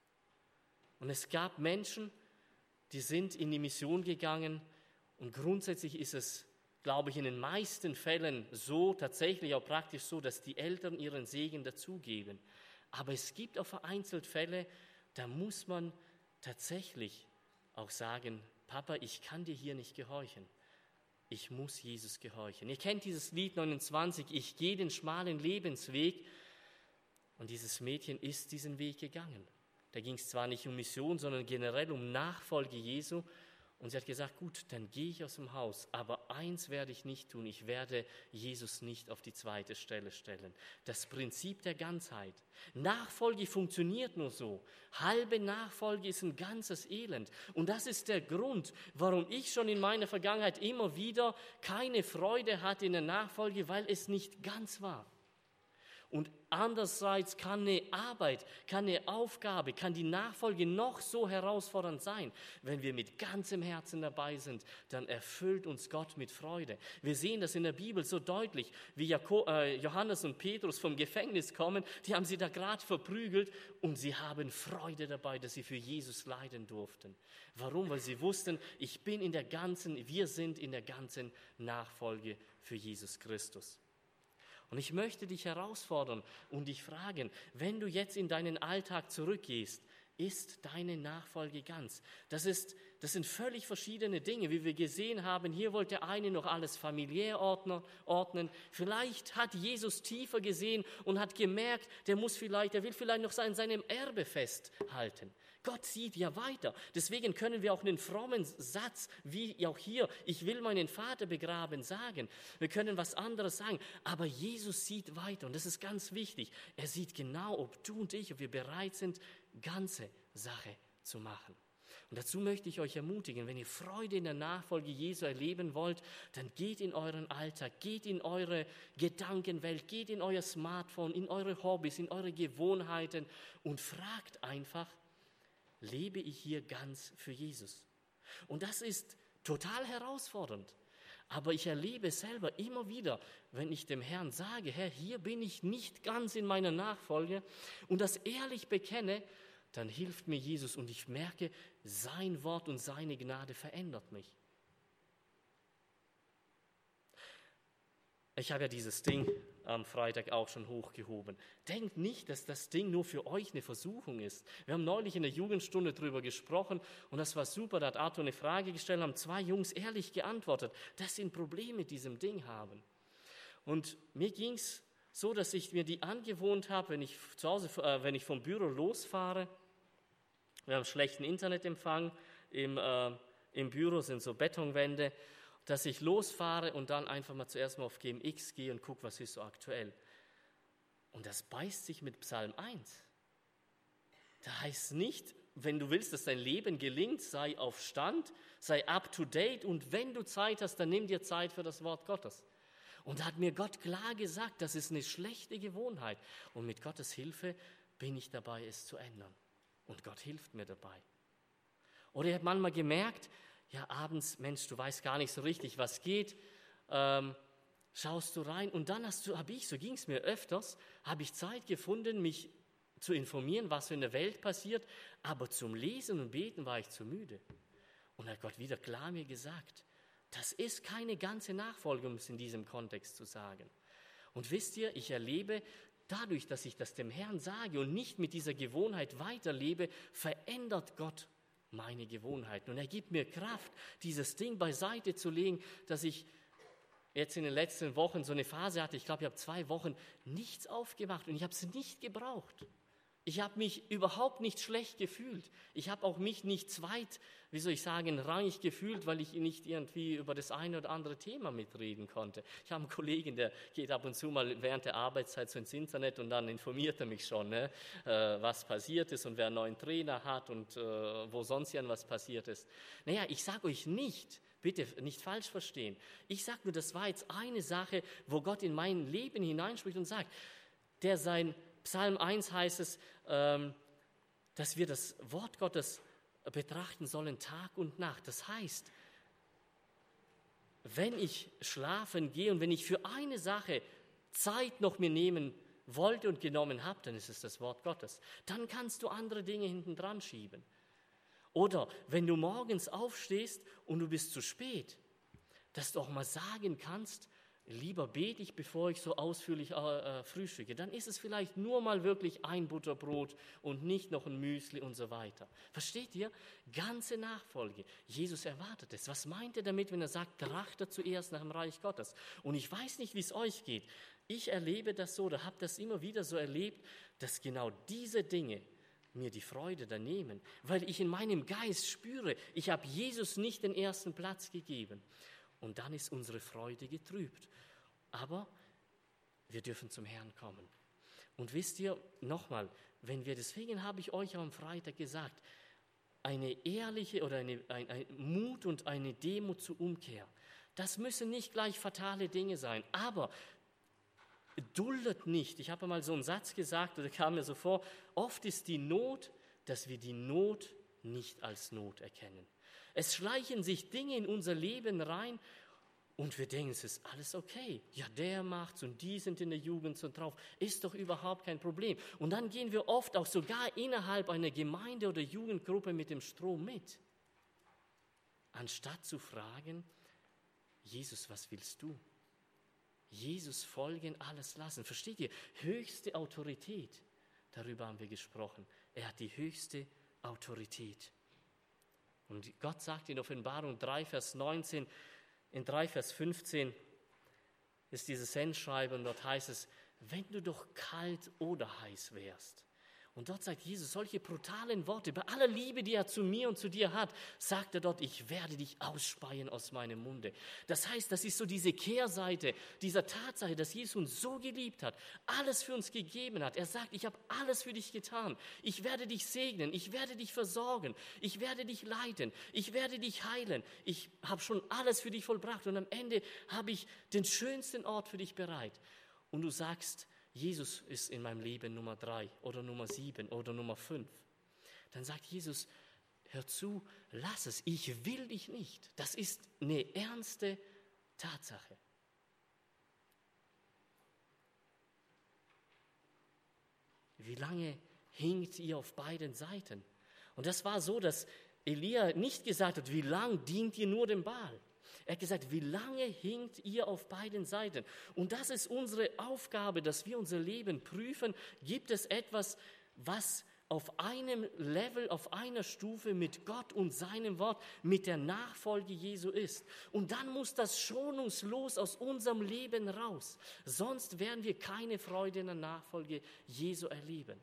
Und es gab Menschen, die sind in die Mission gegangen. Und grundsätzlich ist es, glaube ich, in den meisten Fällen so, tatsächlich auch praktisch so, dass die Eltern ihren Segen dazugeben. Aber es gibt auch vereinzelt Fälle, da muss man tatsächlich auch sagen: Papa, ich kann dir hier nicht gehorchen. Ich muss Jesus gehorchen. Ihr kennt dieses Lied neunundzwanzig, ich gehe den schmalen Lebensweg. Und dieses Mädchen ist diesen Weg gegangen. Da ging es zwar nicht um Mission, sondern generell um Nachfolge Jesu. Und sie hat gesagt, gut, dann gehe ich aus dem Haus, aber eins werde ich nicht tun, ich werde Jesus nicht auf die zweite Stelle stellen. Das Prinzip der Ganzheit. Nachfolge funktioniert nur so. Halbe Nachfolge ist ein ganzes Elend. Und das ist der Grund, warum ich schon in meiner Vergangenheit immer wieder keine Freude hatte in der Nachfolge, weil es nicht ganz war. Und andererseits kann eine Arbeit, kann eine Aufgabe, kann die Nachfolge noch so herausfordernd sein. Wenn wir mit ganzem Herzen dabei sind, dann erfüllt uns Gott mit Freude. Wir sehen das in der Bibel so deutlich, wie Johannes und Petrus vom Gefängnis kommen. Die haben sie da gerade verprügelt und sie haben Freude dabei, dass sie für Jesus leiden durften. Warum? Weil sie wussten, ich bin in der ganzen, wir sind in der ganzen Nachfolge für Jesus Christus. Und ich möchte dich herausfordern und dich fragen, wenn du jetzt in deinen Alltag zurückgehst, ist deine Nachfolge ganz? Das ist, das sind völlig verschiedene Dinge, wie wir gesehen haben. Hier wollte der eine noch alles familiär ordnen. Vielleicht hat Jesus tiefer gesehen und hat gemerkt, der muss vielleicht, der will vielleicht noch an seinem Erbe festhalten. Gott sieht ja weiter. Deswegen können wir auch einen frommen Satz, wie auch hier, ich will meinen Vater begraben, sagen. Wir können was anderes sagen, aber Jesus sieht weiter und das ist ganz wichtig. Er sieht genau, ob du und ich, ob wir bereit sind, ganze Sache zu machen. Und dazu möchte ich euch ermutigen, wenn ihr Freude in der Nachfolge Jesu erleben wollt, dann geht in euren Alltag, geht in eure Gedankenwelt, geht in euer Smartphone, in eure Hobbys, in eure Gewohnheiten und fragt einfach, lebe ich hier ganz für Jesus? Und das ist total herausfordernd. Aber ich erlebe selber immer wieder, wenn ich dem Herrn sage, Herr, hier bin ich nicht ganz in meiner Nachfolge und das ehrlich bekenne, dann hilft mir Jesus und ich merke, sein Wort und seine Gnade verändert mich. Ich habe ja dieses Ding am Freitag auch schon hochgehoben. Denkt nicht, dass das Ding nur für euch eine Versuchung ist. Wir haben neulich in der Jugendstunde darüber gesprochen und das war super, da hat Arthur eine Frage gestellt, haben zwei Jungs ehrlich geantwortet, dass sie ein Problem mit diesem Ding haben. Und mir ging es so, dass ich mir die angewohnt habe, wenn ich zu Hause, äh, wenn ich vom Büro losfahre, wir haben schlechten Internetempfang, im, äh, im Büro sind so Betonwände, dass ich losfahre und dann einfach mal zuerst mal auf G M X gehe und gucke, was ist so aktuell. Und das beißt sich mit Psalm eins. Da heißt es nicht, wenn du willst, dass dein Leben gelingt, sei auf Stand, sei up to date und wenn du Zeit hast, dann nimm dir Zeit für das Wort Gottes. Und da hat mir Gott klar gesagt, das ist eine schlechte Gewohnheit. Und mit Gottes Hilfe bin ich dabei, es zu ändern. Und Gott hilft mir dabei. Oder ich habe manchmal gemerkt, ja abends, Mensch, du weißt gar nicht so richtig, was geht, ähm, schaust du rein und dann hast du, habe ich, so ging es mir öfters, habe ich Zeit gefunden, mich zu informieren, was so in der Welt passiert, aber zum Lesen und Beten war ich zu müde. Und da hat Gott wieder klar mir gesagt, das ist keine ganze Nachfolge, um es in diesem Kontext zu sagen. Und wisst ihr, ich erlebe, dadurch, dass ich das dem Herrn sage und nicht mit dieser Gewohnheit weiterlebe, verändert Gott meine Gewohnheiten. Und er gibt mir Kraft, dieses Ding beiseite zu legen, dass ich jetzt in den letzten Wochen so eine Phase hatte, ich glaube, ich habe zwei Wochen nichts aufgemacht und ich habe es nicht gebraucht. Ich habe mich überhaupt nicht schlecht gefühlt. Ich habe auch mich nicht zweit, wie soll ich sagen, rangig gefühlt, weil ich nicht irgendwie über das eine oder andere Thema mitreden konnte. Ich habe einen Kollegen, der geht ab und zu mal während der Arbeitszeit so ins Internet und dann informiert er mich schon, ne, äh, was passiert ist und wer einen neuen Trainer hat und äh, wo sonst irgendwas passiert ist. Naja, ich sage euch nicht, bitte nicht falsch verstehen, ich sage nur, das war jetzt eine Sache, wo Gott in mein Leben hineinspricht und sagt, der sein Psalm eins heißt es, ähm, dass wir das Wort Gottes betrachten sollen Tag und Nacht. Das heißt, wenn ich schlafen gehe und wenn ich für eine Sache Zeit noch mir nehmen wollte und genommen habe, dann ist es das Wort Gottes. Dann kannst du andere Dinge hinten dran schieben. Oder wenn du morgens aufstehst und du bist zu spät, dass du auch mal sagen kannst, lieber bete ich, bevor ich so ausführlich äh, frühstücke. Dann ist es vielleicht nur mal wirklich ein Butterbrot und nicht noch ein Müsli und so weiter. Versteht ihr? Ganze Nachfolge. Jesus erwartet es. Was meint er damit, wenn er sagt, trachtet zuerst nach dem Reich Gottes? Und ich weiß nicht, wie es euch geht. Ich erlebe das so, oder habe das immer wieder so erlebt, dass genau diese Dinge mir die Freude da nehmen, weil ich in meinem Geist spüre, ich habe Jesus nicht den ersten Platz gegeben. Und dann ist unsere Freude getrübt. Aber wir dürfen zum Herrn kommen. Und wisst ihr, nochmal, wenn wir, deswegen habe ich euch am Freitag gesagt, eine ehrliche oder eine, ein, ein Mut und eine Demut zur Umkehr, das müssen nicht gleich fatale Dinge sein, aber duldet nicht. Ich habe mal so einen Satz gesagt, oder kam mir so vor, oft ist die Not, dass wir die Not nicht als Not erkennen. Es schleichen sich Dinge in unser Leben rein und wir denken, es ist alles okay. Ja, der macht's und die sind in der Jugend so drauf. Ist doch überhaupt kein Problem. Und dann gehen wir oft auch sogar innerhalb einer Gemeinde oder Jugendgruppe mit dem Strom mit. Anstatt zu fragen, Jesus, was willst du? Jesus folgen, alles lassen. Versteht ihr? Höchste Autorität. Darüber haben wir gesprochen. Er hat die höchste Autorität. Und Gott sagt in Offenbarung drei, Vers neunzehn, in drei, Vers fünfzehn ist dieses Sendschreiben und dort heißt es, wenn du doch kalt oder heiß wärst. Und dort sagt Jesus solche brutalen Worte. Bei aller Liebe, die er zu mir und zu dir hat, sagt er dort, ich werde dich ausspeien aus meinem Munde. Das heißt, das ist so diese Kehrseite dieser Tatsache, dass Jesus uns so geliebt hat, alles für uns gegeben hat. Er sagt, ich habe alles für dich getan. Ich werde dich segnen, ich werde dich versorgen, ich werde dich leiten, ich werde dich heilen. Ich habe schon alles für dich vollbracht und am Ende habe ich den schönsten Ort für dich bereit. Und du sagst, Jesus ist in meinem Leben Nummer drei oder Nummer sieben oder Nummer fünf. Dann sagt Jesus, hör zu, lass es, ich will dich nicht. Das ist eine ernste Tatsache. Wie lange hinkt ihr auf beiden Seiten? Und das war so, dass Elia nicht gesagt hat, wie lange dient ihr nur dem Baal? Er hat gesagt, wie lange hinkt ihr auf beiden Seiten? Und das ist unsere Aufgabe, dass wir unser Leben prüfen. Gibt es etwas, was auf einem Level, auf einer Stufe mit Gott und seinem Wort, mit der Nachfolge Jesu ist? Und dann muss das schonungslos aus unserem Leben raus. Sonst werden wir keine Freude in der Nachfolge Jesu erleben.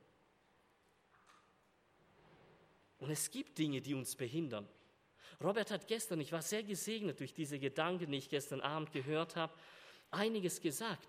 Und es gibt Dinge, die uns behindern. Robert hat gestern, ich war sehr gesegnet durch diese Gedanken, die ich gestern Abend gehört habe, einiges gesagt.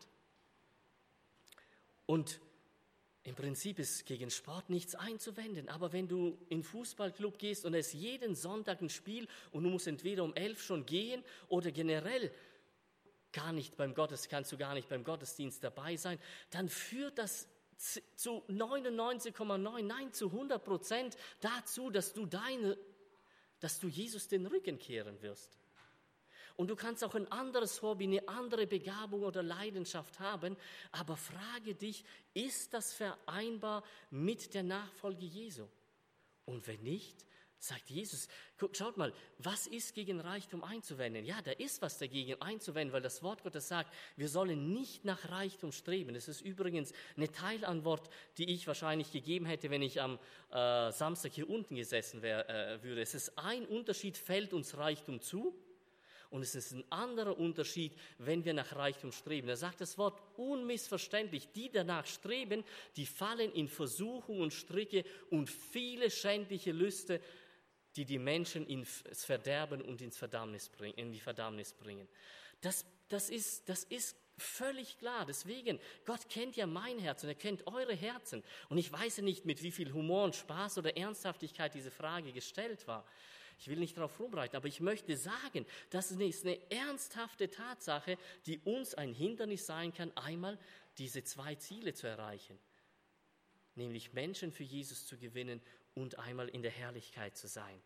Und im Prinzip ist gegen Sport nichts einzuwenden, aber wenn du in den Fußballclub gehst und es ist jeden Sonntag ein Spiel und du musst entweder um elf schon gehen oder generell gar nicht beim Gottesdienst, kannst du gar nicht beim Gottesdienst dabei sein, dann führt das zu neunundneunzig Komma neun, nein, zu hundert Prozent dazu, dass du deine dass du Jesus den Rücken kehren wirst. Und du kannst auch ein anderes Hobby, eine andere Begabung oder Leidenschaft haben, aber frage dich, ist das vereinbar mit der Nachfolge Jesu? Und wenn nicht, sagt Jesus, guck, schaut mal, was ist gegen Reichtum einzuwenden? Ja, da ist was dagegen einzuwenden, weil das Wort Gottes sagt, wir sollen nicht nach Reichtum streben. Das ist übrigens eine Teilantwort, die ich wahrscheinlich gegeben hätte, wenn ich am äh, Samstag hier unten gesessen wär, äh, würde. Es ist ein Unterschied, fällt uns Reichtum zu, und es ist ein anderer Unterschied, wenn wir nach Reichtum streben. Da sagt das Wort unmissverständlich, die danach streben, die fallen in Versuchung und Stricke und viele schändliche Lüste, die die Menschen ins Verderben und ins Verdammnis bringen, in die Verdammnis bringen. Das, das, ist, das ist völlig klar. Deswegen, Gott kennt ja mein Herz und er kennt eure Herzen. Und ich weiß ja nicht, mit wie viel Humor und Spaß oder Ernsthaftigkeit diese Frage gestellt war. Ich will nicht darauf rumreiten, aber ich möchte sagen, das ist eine ernsthafte Tatsache, die uns ein Hindernis sein kann, einmal diese zwei Ziele zu erreichen. Nämlich Menschen für Jesus zu gewinnen und einmal in der Herrlichkeit zu sein.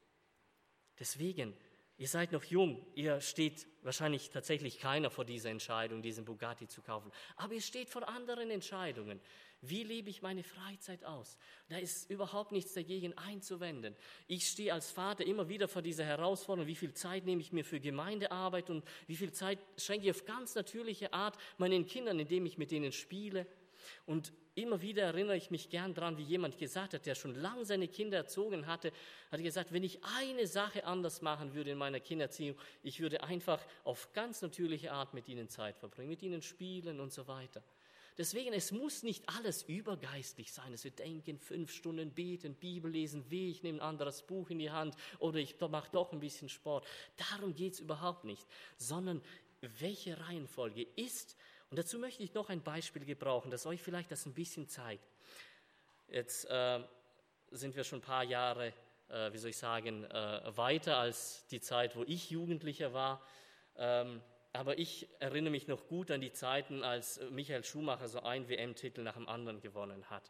Deswegen, ihr seid noch jung, ihr steht wahrscheinlich tatsächlich keiner vor dieser Entscheidung, diesen Bugatti zu kaufen, aber ihr steht vor anderen Entscheidungen. Wie lebe ich meine Freizeit aus? Da ist überhaupt nichts dagegen einzuwenden. Ich stehe als Vater immer wieder vor dieser Herausforderung, wie viel Zeit nehme ich mir für Gemeindearbeit und wie viel Zeit schenke ich auf ganz natürliche Art meinen Kindern, indem ich mit denen spiele. Und immer wieder erinnere ich mich gern daran, wie jemand gesagt hat, der schon lange seine Kinder erzogen hatte, hat gesagt, wenn ich eine Sache anders machen würde in meiner Kindererziehung, ich würde einfach auf ganz natürliche Art mit ihnen Zeit verbringen, mit ihnen spielen und so weiter. Deswegen, es muss nicht alles übergeistlich sein, dass wir denken, fünf Stunden beten, Bibel lesen, weh, ich nehme ein anderes Buch in die Hand oder ich mache doch ein bisschen Sport. Darum geht es überhaupt nicht, sondern welche Reihenfolge ist. Und dazu möchte ich noch ein Beispiel gebrauchen, das euch vielleicht das ein bisschen zeigt. Jetzt äh, sind wir schon ein paar Jahre, äh, wie soll ich sagen, äh, weiter als die Zeit, wo ich Jugendlicher war. Ähm, Aber ich erinnere mich noch gut an die Zeiten, als Michael Schumacher so einen W M-Titel nach dem anderen gewonnen hat.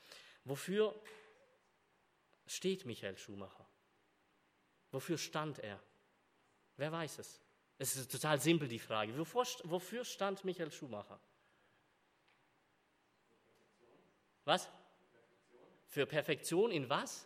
Wofür steht Michael Schumacher? Wofür stand er? Wer weiß es? Es ist total simpel, die Frage. Wofür, wofür stand Michael Schumacher? Was? Für Perfektion in was?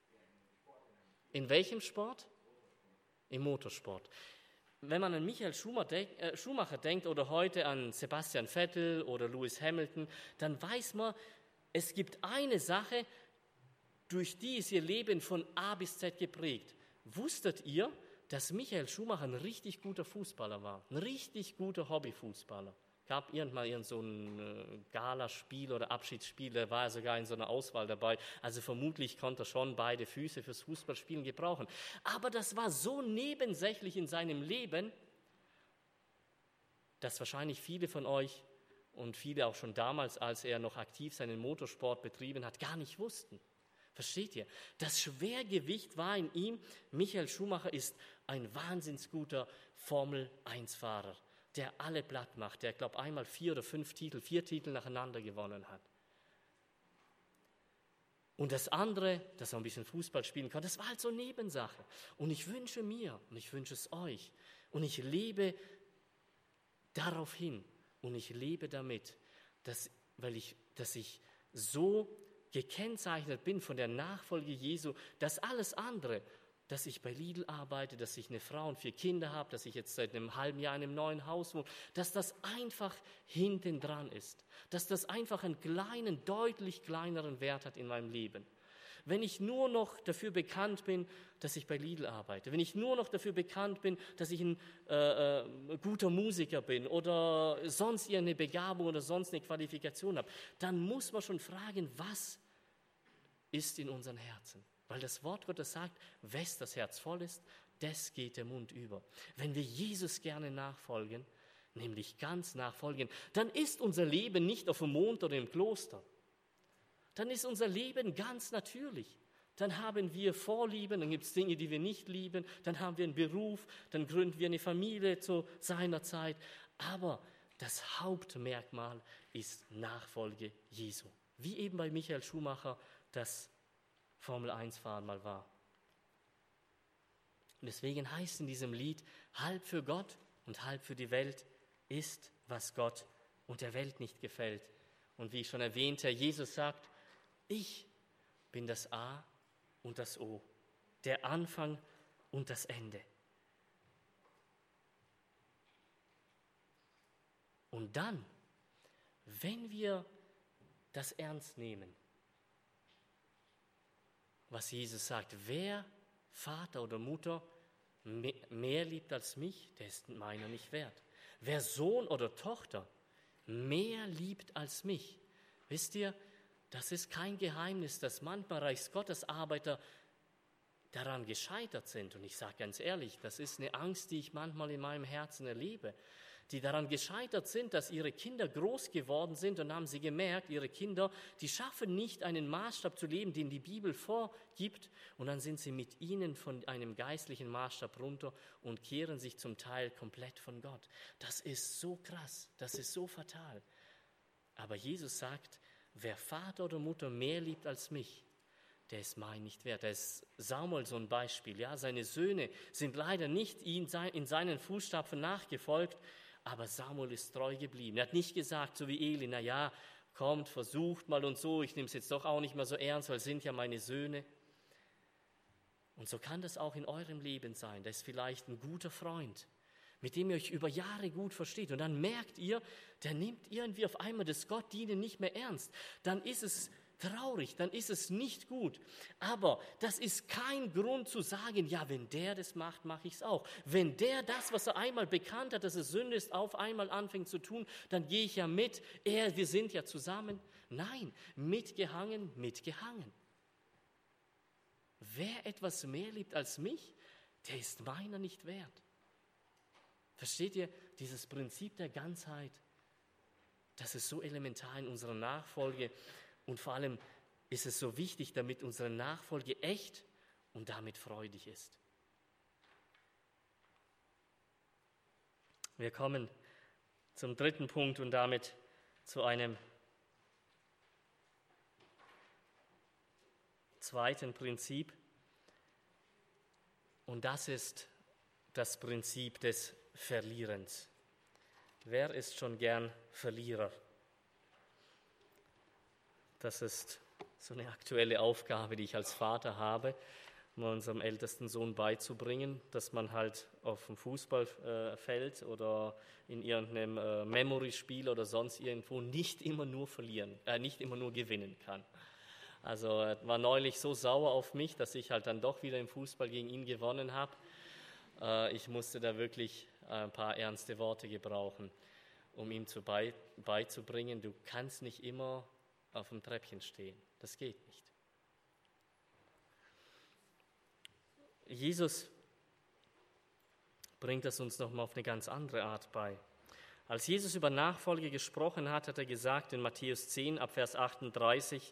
In welchem Sport? Im Motorsport. Wenn man an Michael Schumacher denkt oder heute an Sebastian Vettel oder Lewis Hamilton, dann weiß man, es gibt eine Sache, durch die ist ihr Leben von A bis Z geprägt. Wusstet ihr, dass Michael Schumacher ein richtig guter Fußballer war? Ein richtig guter Hobbyfußballer. gab irgendwann irgend so ein Galaspiel oder Abschiedsspiel, da war er sogar in so einer Auswahl dabei. Also vermutlich konnte er schon beide Füße fürs Fußballspielen gebrauchen. Aber das war so nebensächlich in seinem Leben, dass wahrscheinlich viele von euch und viele auch schon damals, als er noch aktiv seinen Motorsport betrieben hat, gar nicht wussten. Versteht ihr? Das Schwergewicht war in ihm, Michael Schumacher ist ein wahnsinnig guter Formel eins Fahrer, der alle platt macht, der, glaube ich, einmal vier oder fünf Titel, vier Titel nacheinander gewonnen hat. Und das andere, dass er ein bisschen Fußball spielen kann, das war halt so Nebensache. Und ich wünsche mir, und ich wünsche es euch, und ich lebe darauf hin, und ich lebe damit, dass, weil ich, dass ich so gekennzeichnet bin von der Nachfolge Jesu, dass alles andere, dass ich bei Lidl arbeite, dass ich eine Frau und vier Kinder habe, dass ich jetzt seit einem halben Jahr in einem neuen Haus wohne, dass das einfach hinten dran ist, dass das einfach einen kleinen, deutlich kleineren Wert hat in meinem Leben. Wenn ich nur noch dafür bekannt bin, dass ich bei Lidl arbeite, wenn ich nur noch dafür bekannt bin, dass ich ein äh, äh, guter Musiker bin oder sonst irgendeine Begabung oder sonst eine Qualifikation habe, dann muss man schon fragen, was ist in unseren Herzen? Weil das Wort Gottes sagt, wes das Herz voll ist, des geht der Mund über. Wenn wir Jesus gerne nachfolgen, nämlich ganz nachfolgen, dann ist unser Leben nicht auf dem Mond oder im Kloster. Dann ist unser Leben ganz natürlich. Dann haben wir Vorlieben, dann gibt es Dinge, die wir nicht lieben, dann haben wir einen Beruf, dann gründen wir eine Familie zu seiner Zeit. Aber das Hauptmerkmal ist Nachfolge Jesu. Wie eben bei Michael Schumacher das Formel eins Fahren mal war. Und deswegen heißt in diesem Lied, halb für Gott und halb für die Welt ist, was Gott und der Welt nicht gefällt. Und wie ich schon erwähnte, Jesus sagt, ich bin das A und das O, der Anfang und das Ende. Und dann, wenn wir das ernst nehmen, was Jesus sagt, wer Vater oder Mutter mehr liebt als mich, der ist meiner nicht wert. Wer Sohn oder Tochter mehr liebt als mich, wisst ihr, das ist kein Geheimnis, dass manchmal Reichsgottesarbeiter daran gescheitert sind. Und ich sage ganz ehrlich, das ist eine Angst, die ich manchmal in meinem Herzen erlebe, die daran gescheitert sind, dass ihre Kinder groß geworden sind und haben sie gemerkt, ihre Kinder, die schaffen nicht einen Maßstab zu leben, den die Bibel vorgibt, und dann sind sie mit ihnen von einem geistlichen Maßstab runter und kehren sich zum Teil komplett von Gott. Das ist so krass, das ist so fatal. Aber Jesus sagt, wer Vater oder Mutter mehr liebt als mich, der ist mein nicht wert. Da ist Samuel so ein Beispiel. Ja? Seine Söhne sind leider nicht in seinen Fußstapfen nachgefolgt, aber Samuel ist treu geblieben. Er hat nicht gesagt, so wie Eli, na ja, kommt, versucht mal und so, ich nehme es jetzt doch auch nicht mehr so ernst, weil es sind ja meine Söhne. Und so kann das auch in eurem Leben sein. Da ist vielleicht ein guter Freund, mit dem ihr euch über Jahre gut versteht. Und dann merkt ihr, der nimmt irgendwie auf einmal das Gottdienen nicht mehr ernst. Dann ist es traurig, dann ist es nicht gut. Aber das ist kein Grund zu sagen, ja, wenn der das macht, mache ich es auch. Wenn der das, was er einmal bekannt hat, dass es Sünde ist, auf einmal anfängt zu tun, dann gehe ich ja mit. Er, wir sind ja zusammen. Nein, mitgehangen, mitgehangen. Wer etwas mehr liebt als mich, der ist meiner nicht wert. Versteht ihr dieses Prinzip der Ganzheit? Das ist so elementar in unserer Nachfolge. Und vor allem ist es so wichtig, damit unsere Nachfolge echt und damit freudig ist. Wir kommen zum dritten Punkt und damit zu einem zweiten Prinzip. Und das ist das Prinzip des Verlierens. Wer ist schon gern Verlierer? Das ist so eine aktuelle Aufgabe, die ich als Vater habe, um unserem ältesten Sohn beizubringen, dass man halt auf dem Fußballfeld oder in irgendeinem äh, Memory-Spiel oder sonst irgendwo nicht immer nur verlieren, äh, nicht immer nur gewinnen kann. Also er war neulich so sauer auf mich, dass ich halt dann doch wieder im Fußball gegen ihn gewonnen habe. Äh, ich musste da wirklich ein paar ernste Worte gebrauchen. um ihm zu bei, beizubringen, du kannst nicht immer auf dem Treppchen stehen. Das geht nicht. Jesus bringt das uns nochmal auf eine ganz andere Art bei. Als Jesus über Nachfolge gesprochen hat, hat er gesagt in Matthäus zehn, ab Vers achtunddreißig,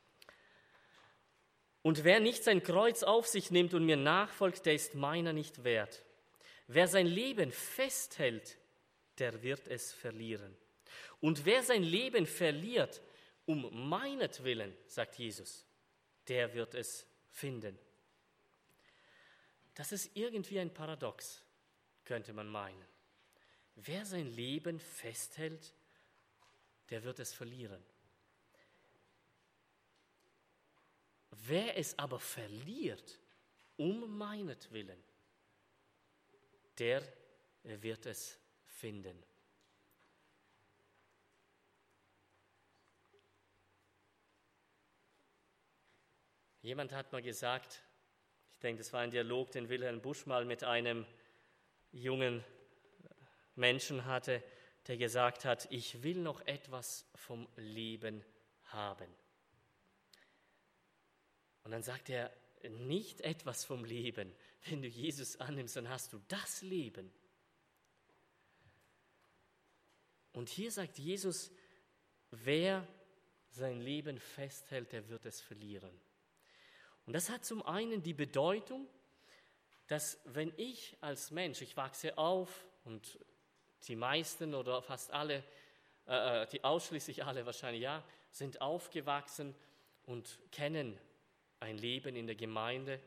und wer nicht sein Kreuz auf sich nimmt und mir nachfolgt, der ist meiner nicht wert. Wer sein Leben festhält, der wird es verlieren. Und wer sein Leben verliert, um meinetwillen, sagt Jesus, der wird es finden. Das ist irgendwie ein Paradox, könnte man meinen. Wer sein Leben festhält, der wird es verlieren. Wer es aber verliert, um meinetwillen, der wird es finden. Jemand hat mal gesagt, ich denke, das war ein Dialog, den Wilhelm Busch mal mit einem jungen Menschen hatte, der gesagt hat, ich will noch etwas vom Leben haben. Und dann sagt er, nicht etwas vom Leben. Wenn du Jesus annimmst, dann hast du das Leben. Und hier sagt Jesus, wer sein Leben festhält, der wird es verlieren. Und das hat zum einen die Bedeutung, dass wenn ich als Mensch, ich wachse auf und die meisten oder fast alle, äh, die ausschließlich alle wahrscheinlich, ja, sind aufgewachsen und kennen ein Leben in der Gemeinde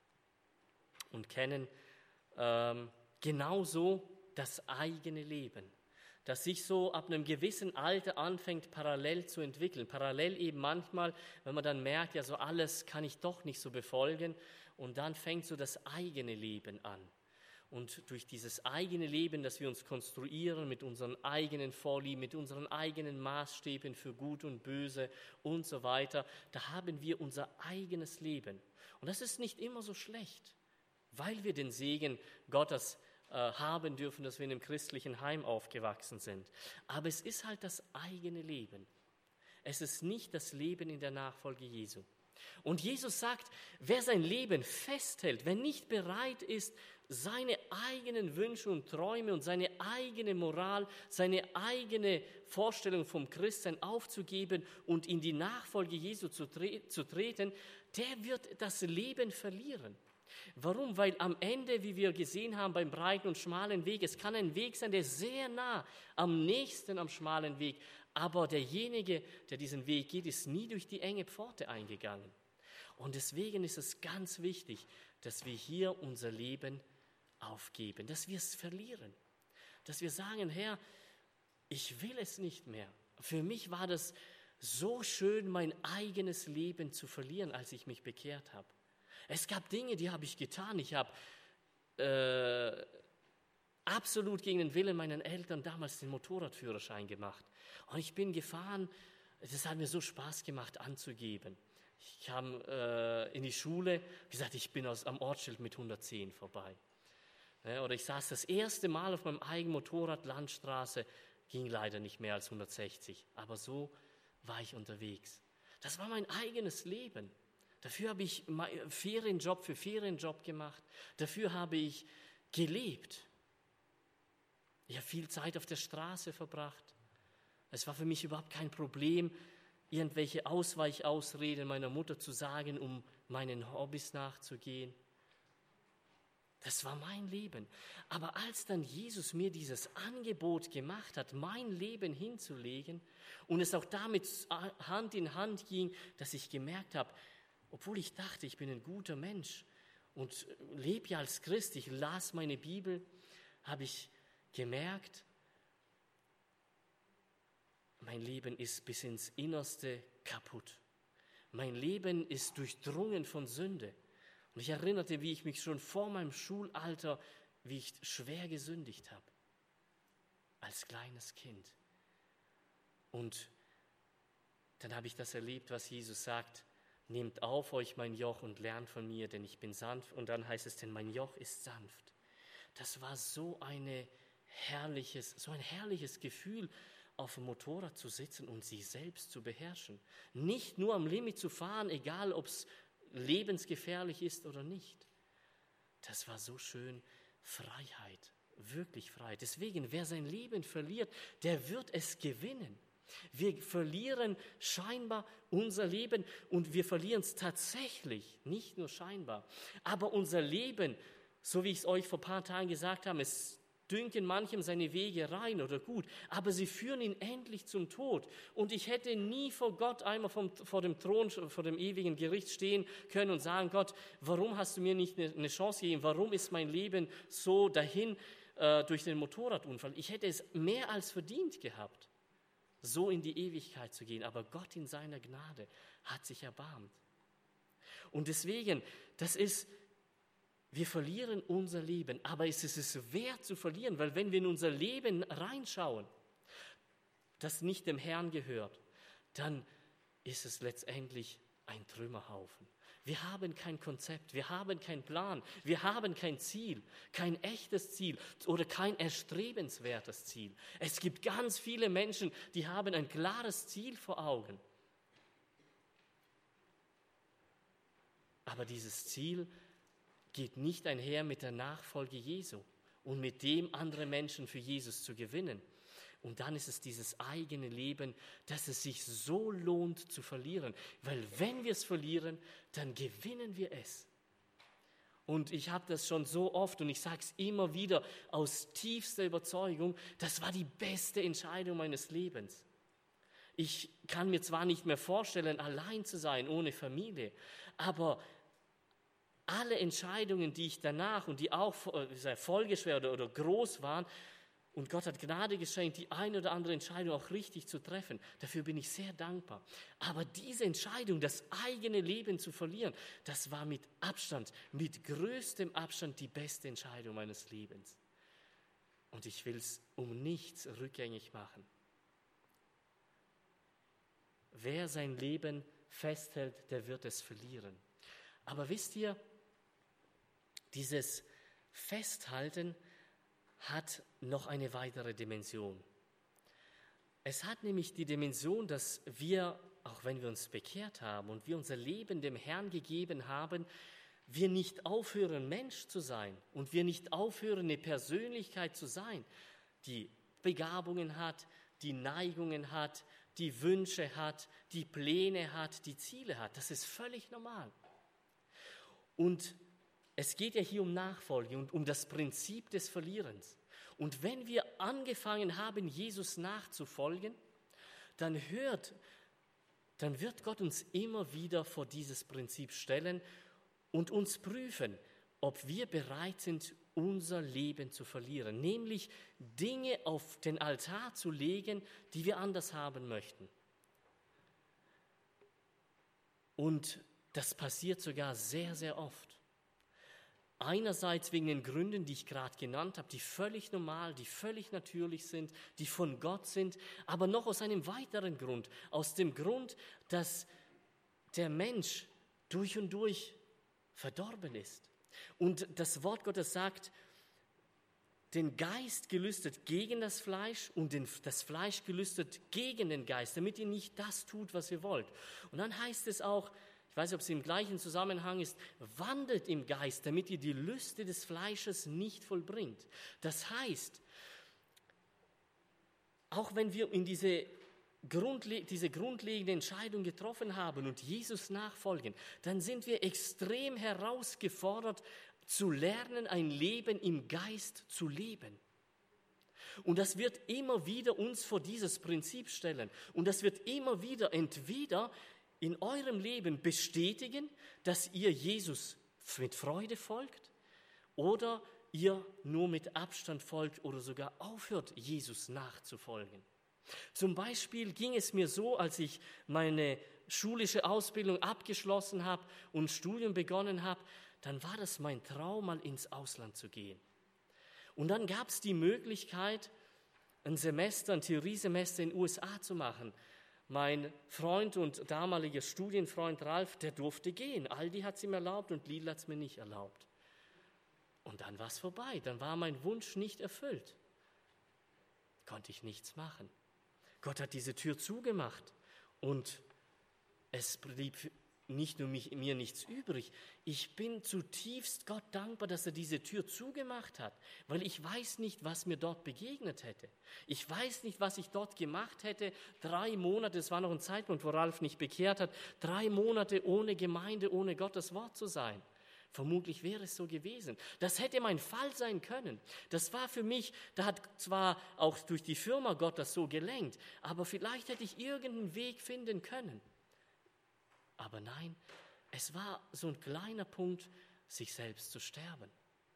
und kennen ähm, genauso das eigene Leben, das sich so ab einem gewissen Alter anfängt parallel zu entwickeln. Parallel eben manchmal, wenn man dann merkt, ja so alles kann ich doch nicht so befolgen und dann fängt so das eigene Leben an. Und durch dieses eigene Leben, das wir uns konstruieren mit unseren eigenen Vorlieben, mit unseren eigenen Maßstäben für Gut und Böse und so weiter, da haben wir unser eigenes Leben. Und das ist nicht immer so schlecht, weil wir den Segen Gottes äh, haben dürfen, dass wir in einem christlichen Heim aufgewachsen sind. Aber es ist halt das eigene Leben. Es ist nicht das Leben in der Nachfolge Jesu. Und Jesus sagt, wer sein Leben festhält, wer nicht bereit ist, seine eigenen Wünsche und Träume und seine eigene Moral, seine eigene Vorstellung vom Christsein aufzugeben und in die Nachfolge Jesu zu, tre- zu treten, der wird das Leben verlieren. Warum? Weil am Ende, wie wir gesehen haben, beim breiten und schmalen Weg, es kann ein Weg sein, der sehr nah am nächsten am schmalen Weg, aber derjenige, der diesen Weg geht, ist nie durch die enge Pforte eingegangen. Und deswegen ist es ganz wichtig, dass wir hier unser Leben aufgeben, dass wir es verlieren, dass wir sagen, Herr, ich will es nicht mehr. Für mich war das so schön, mein eigenes Leben zu verlieren, als ich mich bekehrt habe. Es gab Dinge, die habe ich getan. Ich habe äh, absolut gegen den Willen meiner Eltern damals den Motorradführerschein gemacht. Und ich bin gefahren, das hat mir so Spaß gemacht anzugeben. Ich kam äh, in die Schule, wie gesagt, ich bin aus, am Ortsschild mit hundertzehn vorbei. Ja, oder ich saß das erste Mal auf meinem eigenen Motorrad, Landstraße, ging leider nicht mehr als hundertsechzig. Aber so war ich unterwegs. Das war mein eigenes Leben. Dafür habe ich Ferienjob für Ferienjob gemacht. Dafür habe ich gelebt. Ich habe viel Zeit auf der Straße verbracht. Es war für mich überhaupt kein Problem, irgendwelche Ausweichausreden meiner Mutter zu sagen, um meinen Hobbys nachzugehen. Das war mein Leben. Aber als dann Jesus mir dieses Angebot gemacht hat, mein Leben hinzulegen und es auch damit Hand in Hand ging, dass ich gemerkt habe, obwohl ich dachte, ich bin ein guter Mensch und lebe ja als Christ, ich las meine Bibel, habe ich gemerkt, mein Leben ist bis ins Innerste kaputt. Mein Leben ist durchdrungen von Sünde. Und ich erinnerte, wie ich mich schon vor meinem Schulalter, wie ich schwer gesündigt habe, als kleines Kind. Und dann habe ich das erlebt, was Jesus sagt, nehmt auf euch mein Joch und lernt von mir, denn ich bin sanft. Und dann heißt es, denn mein Joch ist sanft. Das war so eine herrliches, so ein herrliches Gefühl, auf dem Motorrad zu sitzen und sich selbst zu beherrschen. Nicht nur am Limit zu fahren, egal ob es lebensgefährlich ist oder nicht. Das war so schön. Freiheit, wirklich Freiheit. Deswegen, wer sein Leben verliert, der wird es gewinnen. Wir verlieren scheinbar unser Leben und wir verlieren es tatsächlich, nicht nur scheinbar. Aber unser Leben, so wie ich es euch vor ein paar Tagen gesagt habe, es dünken manchem seine Wege rein oder gut, aber sie führen ihn endlich zum Tod. Und ich hätte nie vor Gott einmal vom, vor dem Thron, vor dem ewigen Gericht stehen können und sagen, Gott, warum hast du mir nicht eine, eine Chance gegeben? Warum ist mein Leben so dahin äh, durch den Motorradunfall? Ich hätte es mehr als verdient gehabt, so in die Ewigkeit zu gehen. Aber Gott in seiner Gnade hat sich erbarmt. Und deswegen, das ist... Wir verlieren unser Leben, aber es ist es wert zu verlieren, weil wenn wir in unser Leben reinschauen, das nicht dem Herrn gehört, dann ist es letztendlich ein Trümmerhaufen. Wir haben kein Konzept, wir haben keinen Plan, wir haben kein Ziel, kein echtes Ziel oder kein erstrebenswertes Ziel. Es gibt ganz viele Menschen, die haben ein klares Ziel vor Augen. Aber dieses Ziel geht nicht einher mit der Nachfolge Jesu und mit dem, andere Menschen für Jesus zu gewinnen. Und dann ist es dieses eigene Leben, dass es sich so lohnt zu verlieren. Weil wenn wir es verlieren, dann gewinnen wir es. Und ich habe das schon so oft und ich sage es immer wieder aus tiefster Überzeugung, das war die beste Entscheidung meines Lebens. Ich kann mir zwar nicht mehr vorstellen, allein zu sein, ohne Familie, aber alle Entscheidungen, die ich danach und die auch folgeschwer oder, oder groß waren, und Gott hat Gnade geschenkt, die eine oder andere Entscheidung auch richtig zu treffen. Dafür bin ich sehr dankbar. Aber diese Entscheidung, das eigene Leben zu verlieren, das war mit Abstand, mit größtem Abstand die beste Entscheidung meines Lebens. Und ich will es um nichts rückgängig machen. Wer sein Leben festhält, der wird es verlieren. Aber wisst ihr, dieses Festhalten hat noch eine weitere Dimension. Es hat nämlich die Dimension, dass wir, auch wenn wir uns bekehrt haben und wir unser Leben dem Herrn gegeben haben, wir nicht aufhören, Mensch zu sein und wir nicht aufhören, eine Persönlichkeit zu sein, die Begabungen hat, die Neigungen hat, die Wünsche hat, die Pläne hat, die Ziele hat. Das ist völlig normal. Und es geht ja hier um Nachfolge und um das Prinzip des Verlierens. Und wenn wir angefangen haben, Jesus nachzufolgen, dann hört, dann wird Gott uns immer wieder vor dieses Prinzip stellen und uns prüfen, ob wir bereit sind, unser Leben zu verlieren, nämlich Dinge auf den Altar zu legen, die wir anders haben möchten. Und das passiert sogar sehr, sehr oft. Einerseits wegen den Gründen, die ich gerade genannt habe, die völlig normal, die völlig natürlich sind, die von Gott sind, aber noch aus einem weiteren Grund, aus dem Grund, dass der Mensch durch und durch verdorben ist. Und das Wort Gottes sagt, den Geist gelüstet gegen das Fleisch und den, das Fleisch gelüstet gegen den Geist, damit ihr nicht das tut, was ihr wollt. Und dann heißt es auch, ich weiß nicht, ob es im gleichen Zusammenhang ist, wandelt im Geist, damit ihr die Lüste des Fleisches nicht vollbringt. Das heißt, auch wenn wir in diese, Grundle- diese grundlegende Entscheidung getroffen haben und Jesus nachfolgen, dann sind wir extrem herausgefordert, zu lernen, ein Leben im Geist zu leben. Und das wird immer wieder uns vor dieses Prinzip stellen. Und das wird immer wieder entweder in eurem Leben bestätigen, dass ihr Jesus mit Freude folgt oder ihr nur mit Abstand folgt oder sogar aufhört, Jesus nachzufolgen. Zum Beispiel ging es mir so, als ich meine schulische Ausbildung abgeschlossen habe und Studium begonnen habe, dann war das mein Traum, mal ins Ausland zu gehen. Und dann gab es die Möglichkeit, ein Semester, ein Theoriesemester in den U S A zu machen. Mein Freund und damaliger Studienfreund Ralf, der durfte gehen. Aldi hat es ihm erlaubt und Lidl hat es mir nicht erlaubt. Und dann war es vorbei, dann war mein Wunsch nicht erfüllt. konnte ich nichts machen. Gott hat diese Tür zugemacht und es blieb nicht nur mich, mir nichts übrig. Ich bin zutiefst Gott dankbar, dass er diese Tür zugemacht hat, weil ich weiß nicht, was mir dort begegnet hätte. Ich weiß nicht, was ich dort gemacht hätte. Drei Monate, es war noch ein Zeitpunkt, wo Ralf nicht bekehrt hat, drei Monate ohne Gemeinde, ohne Gottes Wort zu sein. Vermutlich wäre es so gewesen. Das hätte mein Fall sein können. Das war für mich, da hat zwar auch durch die Firma Gott das so gelenkt, aber vielleicht hätte ich irgendeinen Weg finden können. Aber nein, es war so ein kleiner Punkt, sich selbst zu sterben.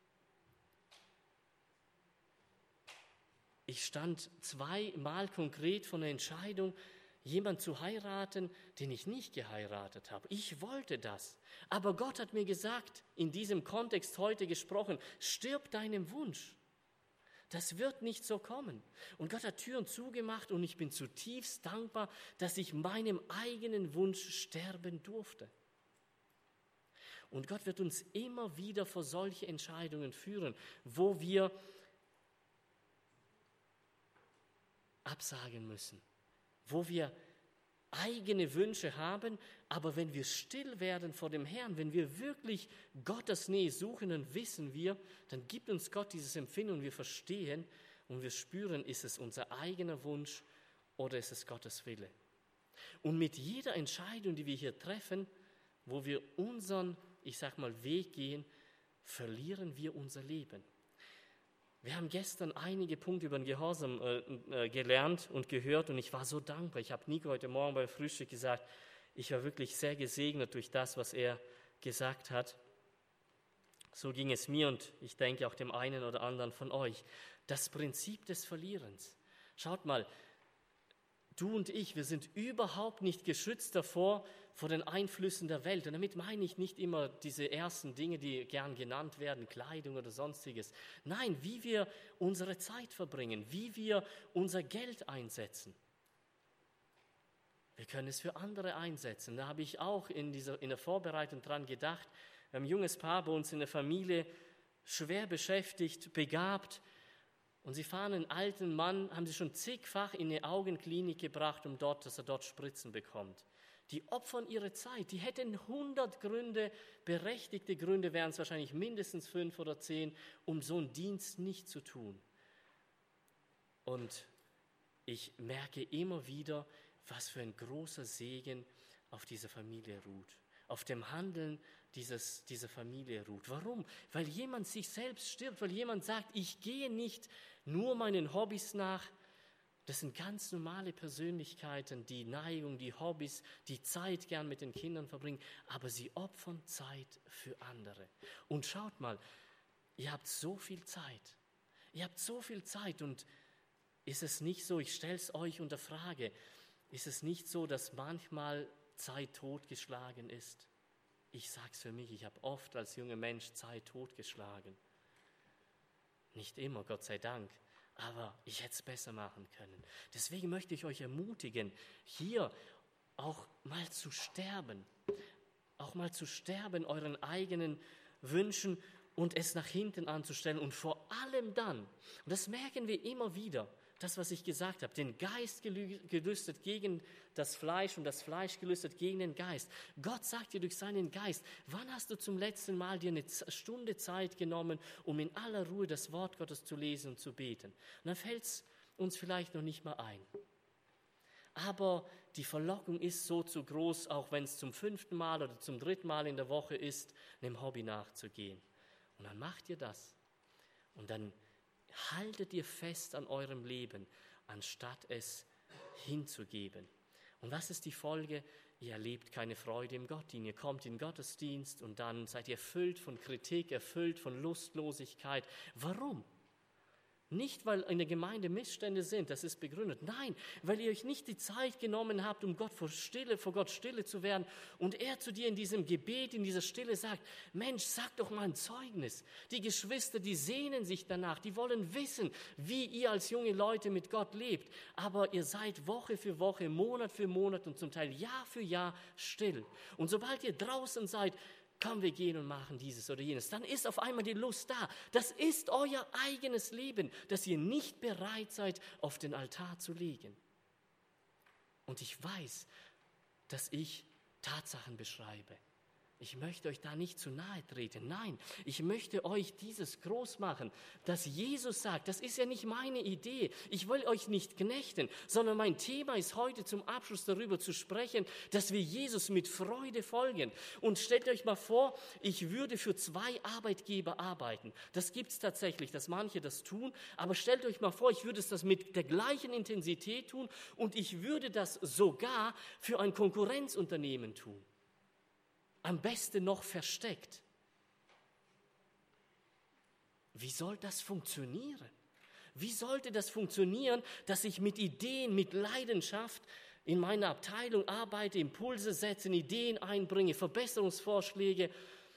Ich stand zweimal konkret vor einer Entscheidung, jemanden zu heiraten, den ich nicht geheiratet habe. Ich wollte das. Aber Gott hat mir gesagt, in diesem Kontext heute gesprochen, stirb deinem Wunsch. Das wird nicht so kommen. Und Gott hat Türen zugemacht und ich bin zutiefst dankbar, dass ich meinem eigenen Wunsch sterben durfte. Und Gott wird uns immer wieder vor solche Entscheidungen führen, wo wir absagen müssen, wo wir eigene Wünsche haben, aber wenn wir still werden vor dem Herrn, wenn wir wirklich Gottes Nähe suchen, dann wissen wir, dann gibt uns Gott dieses Empfinden und wir verstehen und wir spüren, ist es unser eigener Wunsch oder ist es Gottes Wille. Und mit jeder Entscheidung, die wir hier treffen, wo wir unseren, ich sag mal, Weg gehen, verlieren wir unser Leben. Wir haben gestern einige Punkte über den Gehorsam äh, äh, gelernt und gehört und ich war so dankbar. Ich habe Nico heute Morgen beim Frühstück gesagt, ich war wirklich sehr gesegnet durch das, was er gesagt hat. So ging es mir und ich denke auch dem einen oder anderen von euch. Das Prinzip des Verlierens. Schaut mal, du und ich, wir sind überhaupt nicht geschützt davor, vor den Einflüssen der Welt. Und damit meine ich nicht immer diese ersten Dinge, die gern genannt werden, Kleidung oder Sonstiges. Nein, wie wir unsere Zeit verbringen, wie wir unser Geld einsetzen. Wir können es für andere einsetzen. Da habe ich auch in, dieser, in der Vorbereitung dran gedacht. Wir haben ein junges Paar bei uns in der Familie, schwer beschäftigt, begabt. Und sie fahren einen alten Mann, haben sie schon zigfach in eine Augenklinik gebracht, um dort, dass er dort Spritzen bekommt. Die opfern ihre Zeit, die hätten hundert Gründe, berechtigte Gründe wären es wahrscheinlich mindestens fünf oder zehn, um so einen Dienst nicht zu tun. Und ich merke immer wieder, was für ein großer Segen auf dieser Familie ruht, auf dem Handeln dieses, dieser Familie ruht. Warum? Weil jemand sich selbst stirbt, weil jemand sagt, ich gehe nicht nur meinen Hobbys nach. Das sind ganz normale Persönlichkeiten, die Neigung, die Hobbys, die Zeit gern mit den Kindern verbringen, aber sie opfern Zeit für andere. Und schaut mal, ihr habt so viel Zeit. Ihr habt so viel Zeit und ist es nicht so, ich stelle es euch unter Frage, ist es nicht so, dass manchmal Zeit totgeschlagen ist? Ich sage es für mich, ich habe oft als junger Mensch Zeit totgeschlagen. Nicht immer, Gott sei Dank. Aber ich hätte es besser machen können. Deswegen möchte ich euch ermutigen, hier auch mal zu sterben. Auch mal zu sterben, euren eigenen Wünschen und es nach hinten anzustellen. Und vor allem dann, und das merken wir immer wieder, das, was ich gesagt habe, den Geist gelüstet gegen das Fleisch und das Fleisch gelüstet gegen den Geist. Gott sagt dir durch seinen Geist, wann hast du zum letzten Mal dir eine Stunde Zeit genommen, um in aller Ruhe das Wort Gottes zu lesen und zu beten? Und dann fällt es uns vielleicht noch nicht mal ein. Aber die Verlockung ist so zu groß, auch wenn es zum fünften Mal oder zum dritten Mal in der Woche ist, einem Hobby nachzugehen. Und dann macht ihr das. Und dann haltet ihr fest an eurem Leben, anstatt es hinzugeben. Und was ist die Folge? Ihr erlebt keine Freude im Gottdienst. Ihr kommt in den Gottesdienst und dann seid ihr erfüllt von Kritik, erfüllt von Lustlosigkeit. Warum? Nicht, weil in der Gemeinde Missstände sind, das ist begründet. Nein, weil ihr euch nicht die Zeit genommen habt, um Gott vor Stille, vor Gott stille zu werden und er zu dir in diesem Gebet, in dieser Stille sagt, Mensch, sag doch mal ein Zeugnis. Die Geschwister, die sehnen sich danach, die wollen wissen, wie ihr als junge Leute mit Gott lebt. Aber ihr seid Woche für Woche, Monat für Monat und zum Teil Jahr für Jahr still. Und sobald ihr draußen seid, komm, wir gehen und machen dieses oder jenes, dann ist auf einmal die Lust da. Das ist euer eigenes Leben, das ihr nicht bereit seid, auf den Altar zu legen. Und ich weiß, dass ich Tatsachen beschreibe. Ich möchte euch da nicht zu nahe treten. Nein, ich möchte euch dieses groß machen, dass Jesus sagt, das ist ja nicht meine Idee. Ich will euch nicht knechten, sondern mein Thema ist heute zum Abschluss darüber zu sprechen, dass wir Jesus mit Freude folgen. Und stellt euch mal vor, ich würde für zwei Arbeitgeber arbeiten. Das gibt es tatsächlich, dass manche das tun. Aber stellt euch mal vor, ich würde das mit der gleichen Intensität tun und ich würde das sogar für ein Konkurrenzunternehmen tun. Am besten noch versteckt. Wie soll das funktionieren? Wie sollte das funktionieren, dass ich mit Ideen, mit Leidenschaft in meiner Abteilung arbeite, Impulse setze, Ideen einbringe, Verbesserungsvorschläge,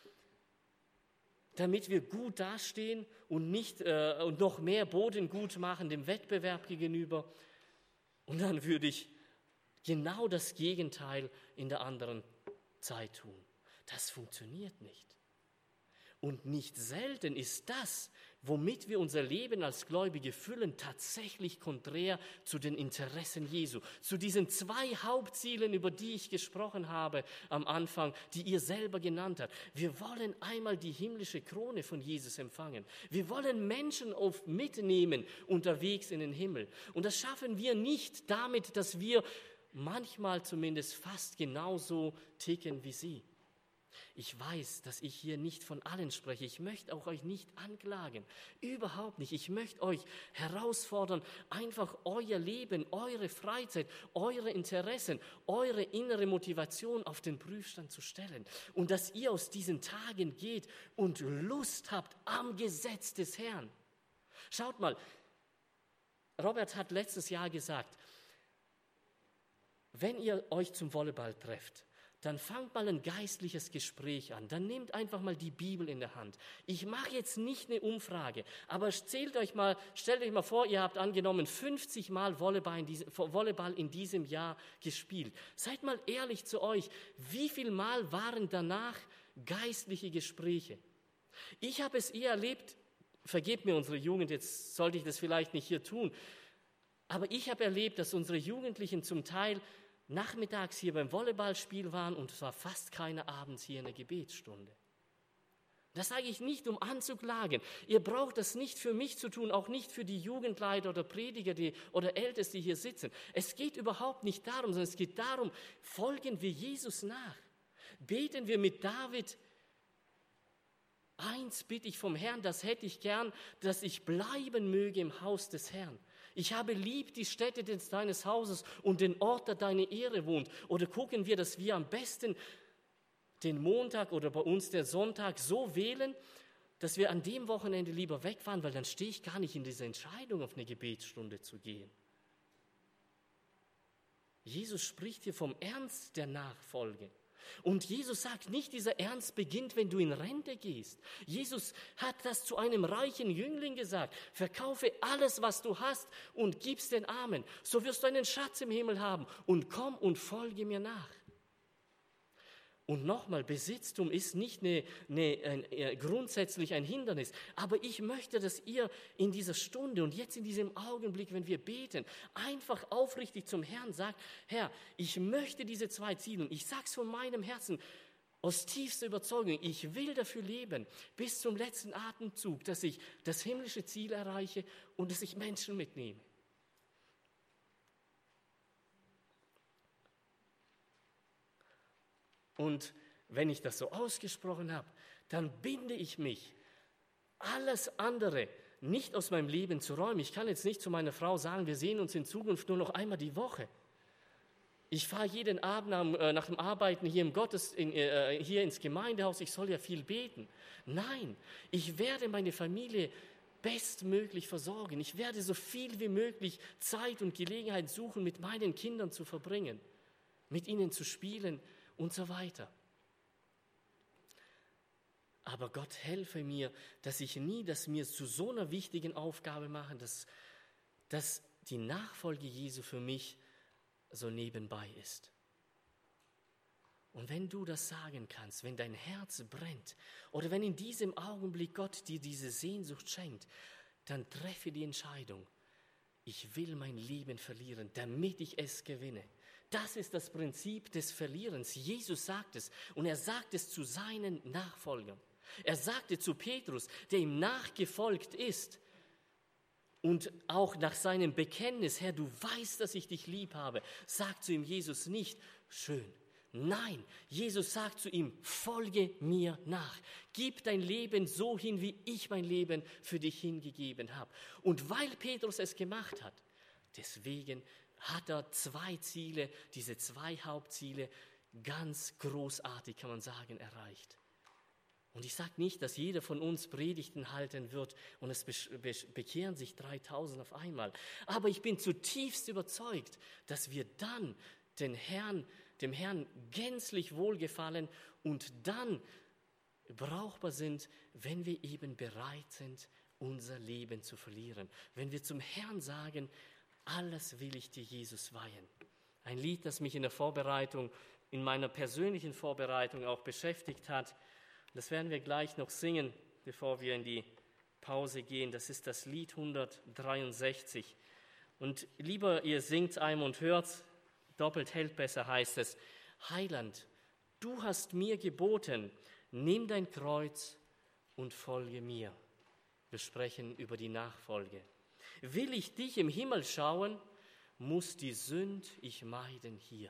damit wir gut dastehen und, nicht, äh, und noch mehr Boden gut machen dem Wettbewerb gegenüber. Und dann würde ich genau das Gegenteil in der anderen Zeit tun. Das funktioniert nicht. Und nicht selten ist das, womit wir unser Leben als Gläubige füllen, tatsächlich konträr zu den Interessen Jesu. Zu diesen zwei Hauptzielen, über die ich gesprochen habe am Anfang, die ihr selber genannt habt. Wir wollen einmal die himmlische Krone von Jesus empfangen. Wir wollen Menschen auf mitnehmen unterwegs in den Himmel. Und das schaffen wir nicht damit, dass wir manchmal zumindest fast genauso ticken wie sie. Ich weiß, dass ich hier nicht von allen spreche. Ich möchte auch euch nicht anklagen. Überhaupt nicht. Ich möchte euch herausfordern, einfach euer Leben, eure Freizeit, eure Interessen, eure innere Motivation auf den Prüfstand zu stellen. Und dass ihr aus diesen Tagen geht und Lust habt am Gesetz des Herrn. Schaut mal, Robert hat letztes Jahr gesagt, wenn ihr euch zum Volleyball trefft, dann fangt mal ein geistliches Gespräch an. Dann nehmt einfach mal die Bibel in der Hand. Ich mache jetzt nicht eine Umfrage, aber zählt euch mal, stellt euch mal vor, ihr habt angenommen fünfzig Mal Volleyball in, diesem, Volleyball in diesem Jahr gespielt. Seid mal ehrlich zu euch, wie viel Mal waren danach geistliche Gespräche? Ich habe es eher erlebt, vergebt mir unsere Jugend, jetzt sollte ich das vielleicht nicht hier tun, aber ich habe erlebt, dass unsere Jugendlichen zum Teil nachmittags hier beim Volleyballspiel waren und es war fast keiner abends hier in der Gebetsstunde. Das sage ich nicht, um anzuklagen. Ihr braucht das nicht für mich zu tun, auch nicht für die Jugendleiter oder Prediger die, oder Älteste, die hier sitzen. Es geht überhaupt nicht darum, sondern es geht darum, folgen wir Jesus nach. Beten wir mit David, eins bitte ich vom Herrn, das hätte ich gern, dass ich bleiben möge im Haus des Herrn. Ich habe lieb die Stätte deines Hauses und den Ort, da deine Ehre wohnt. Oder gucken wir, dass wir am besten den Montag oder bei uns der Sonntag so wählen, dass wir an dem Wochenende lieber wegfahren, weil dann stehe ich gar nicht in dieser Entscheidung, auf eine Gebetsstunde zu gehen. Jesus spricht hier vom Ernst der Nachfolge. Und Jesus sagt nicht, dieser Ernst beginnt, wenn du in Rente gehst. Jesus hat das zu einem reichen Jüngling gesagt. Verkaufe alles, was du hast und gib's den Armen. So wirst du einen Schatz im Himmel haben und komm und folge mir nach. Und nochmal, Besitztum ist nicht eine, eine, ein, äh, grundsätzlich ein Hindernis, aber ich möchte, dass ihr in dieser Stunde und jetzt in diesem Augenblick, wenn wir beten, einfach aufrichtig zum Herrn sagt, Herr, ich möchte diese zwei Ziele und ich sage es von meinem Herzen aus tiefster Überzeugung, ich will dafür leben, bis zum letzten Atemzug, dass ich das himmlische Ziel erreiche und dass ich Menschen mitnehme. Und wenn ich das so ausgesprochen habe, dann binde ich mich, alles andere nicht aus meinem Leben zu räumen. Ich kann jetzt nicht zu meiner Frau sagen, wir sehen uns in Zukunft nur noch einmal die Woche. Ich fahre jeden Abend nach dem Arbeiten hier, im Gottes, in, äh, hier ins Gemeindehaus, ich soll ja viel beten. Nein, ich werde meine Familie bestmöglich versorgen. Ich werde so viel wie möglich Zeit und Gelegenheit suchen, mit meinen Kindern zu verbringen, mit ihnen zu spielen und so weiter. Aber Gott helfe mir, dass ich nie das mir zu so einer wichtigen Aufgabe mache, dass, dass die Nachfolge Jesu für mich so nebenbei ist. Und wenn du das sagen kannst, wenn dein Herz brennt oder wenn in diesem Augenblick Gott dir diese Sehnsucht schenkt, dann treffe die Entscheidung, ich will mein Leben verlieren, damit ich es gewinne. Das ist das Prinzip des Verlierens. Jesus sagt es und er sagt es zu seinen Nachfolgern. Er sagte zu Petrus, der ihm nachgefolgt ist und auch nach seinem Bekenntnis, Herr, du weißt, dass ich dich lieb habe, sagt zu ihm Jesus nicht, schön. Nein, Jesus sagt zu ihm, folge mir nach. Gib dein Leben so hin, wie ich mein Leben für dich hingegeben habe. Und weil Petrus es gemacht hat, deswegen hat er zwei Ziele, diese zwei Hauptziele, ganz großartig, kann man sagen, erreicht. Und ich sage nicht, dass jeder von uns Predigten halten wird und es bekehren sich dreitausend auf einmal. Aber ich bin zutiefst überzeugt, dass wir dann den Herrn, dem Herrn gänzlich wohlgefallen und dann brauchbar sind, wenn wir eben bereit sind, unser Leben zu verlieren. Wenn wir zum Herrn sagen, alles will ich dir, Jesus, weihen. Ein Lied, das mich in der Vorbereitung, in meiner persönlichen Vorbereitung auch beschäftigt hat. Das werden wir gleich noch singen, bevor wir in die Pause gehen. Das ist das Lied hundertdreiundsechzig. Und lieber ihr singt einmal und hört, doppelt hält besser heißt es, Heiland, du hast mir geboten, nimm dein Kreuz und folge mir. Wir sprechen über die Nachfolge. Will ich dich im Himmel schauen, muss die Sünd ich meiden hier.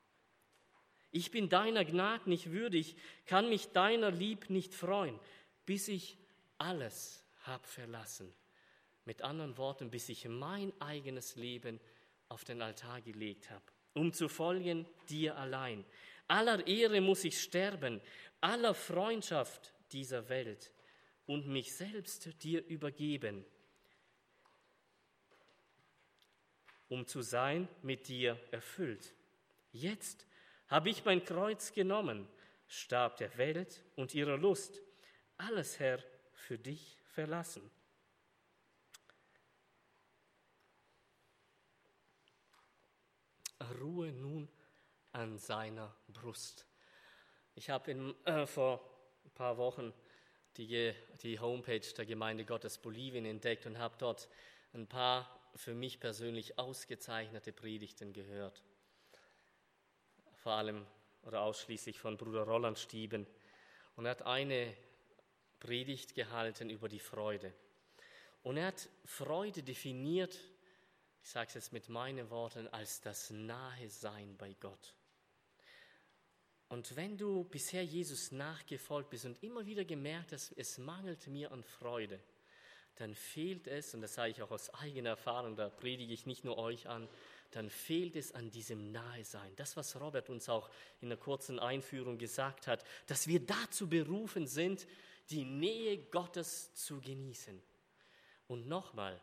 Ich bin deiner Gnade nicht würdig, kann mich deiner Lieb nicht freuen, bis ich alles hab verlassen. Mit anderen Worten, bis ich mein eigenes Leben auf den Altar gelegt habe, um zu folgen dir allein. Aller Ehre muss ich sterben, aller Freundschaft dieser Welt und mich selbst dir übergeben, um zu sein mit dir erfüllt. Jetzt habe ich mein Kreuz genommen, starb der Welt und ihrer Lust, alles, Herr, für dich verlassen. Ruhe nun an seiner Brust. Ich habe äh, vor ein paar Wochen die, die Homepage der Gemeinde Gottes Bolivien entdeckt und habe dort ein paar für mich persönlich ausgezeichnete Predigten gehört. Vor allem oder ausschließlich von Bruder Roland Stieben. Und er hat eine Predigt gehalten über die Freude. Und er hat Freude definiert, ich sage es jetzt mit meinen Worten, als das nahe Sein bei Gott. Und wenn du bisher Jesus nachgefolgt bist und immer wieder gemerkt hast, es mangelt mir an Freude, dann fehlt es, und das sage ich auch aus eigener Erfahrung, da predige ich nicht nur euch an, dann fehlt es an diesem Nahesein. Das, was Robert uns auch in der kurzen Einführung gesagt hat, dass wir dazu berufen sind, die Nähe Gottes zu genießen. Und nochmal,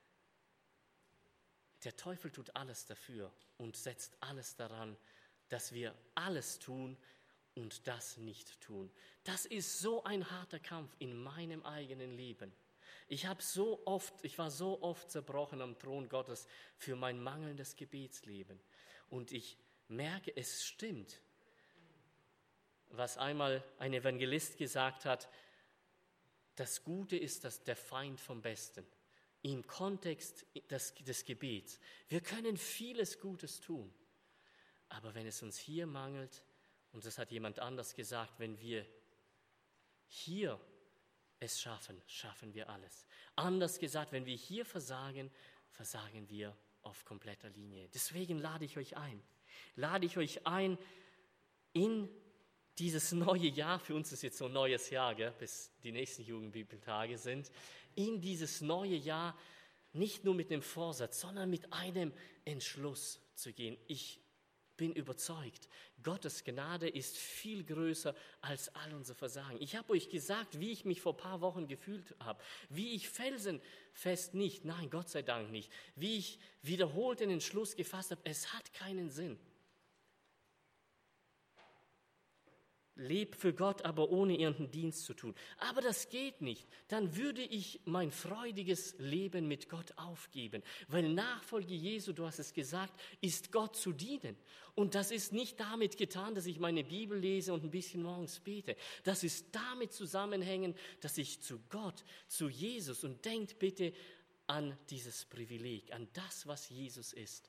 der Teufel tut alles dafür und setzt alles daran, dass wir alles tun und das nicht tun. Das ist so ein harter Kampf in meinem eigenen Leben. Ich habe so oft, ich war so oft zerbrochen am Thron Gottes für mein mangelndes Gebetsleben. Und ich merke, es stimmt, was einmal ein Evangelist gesagt hat, das Gute ist das, der Feind vom Besten. Im Kontext des, des Gebets. Wir können vieles Gutes tun, aber wenn es uns hier mangelt, und das hat jemand anders gesagt, wenn wir hier es schaffen, schaffen wir alles. Anders gesagt, wenn wir hier versagen, versagen wir auf kompletter Linie. Deswegen lade ich euch ein, lade ich euch ein in dieses neue Jahr, für uns ist jetzt so ein neues Jahr, gell, bis die nächsten Jugendbibeltage sind, in dieses neue Jahr nicht nur mit dem Vorsatz, sondern mit einem Entschluss zu gehen. Ich bin überzeugt, Gottes Gnade ist viel größer als all unser Versagen. Ich habe euch gesagt, wie ich mich vor ein paar Wochen gefühlt habe, wie ich felsenfest nicht, nein, Gott sei Dank nicht, wie ich wiederholt den Entschluss gefasst habe, es hat keinen Sinn. lebe für Gott, aber ohne irgendeinen Dienst zu tun. Aber das geht nicht. Dann würde ich mein freudiges Leben mit Gott aufgeben. Weil Nachfolge Jesu, du hast es gesagt, ist Gott zu dienen. Und das ist nicht damit getan, dass ich meine Bibel lese und ein bisschen morgens bete. Das ist damit zusammenhängend, dass ich zu Gott, zu Jesus, und denkt bitte an dieses Privileg, an das, was Jesus ist.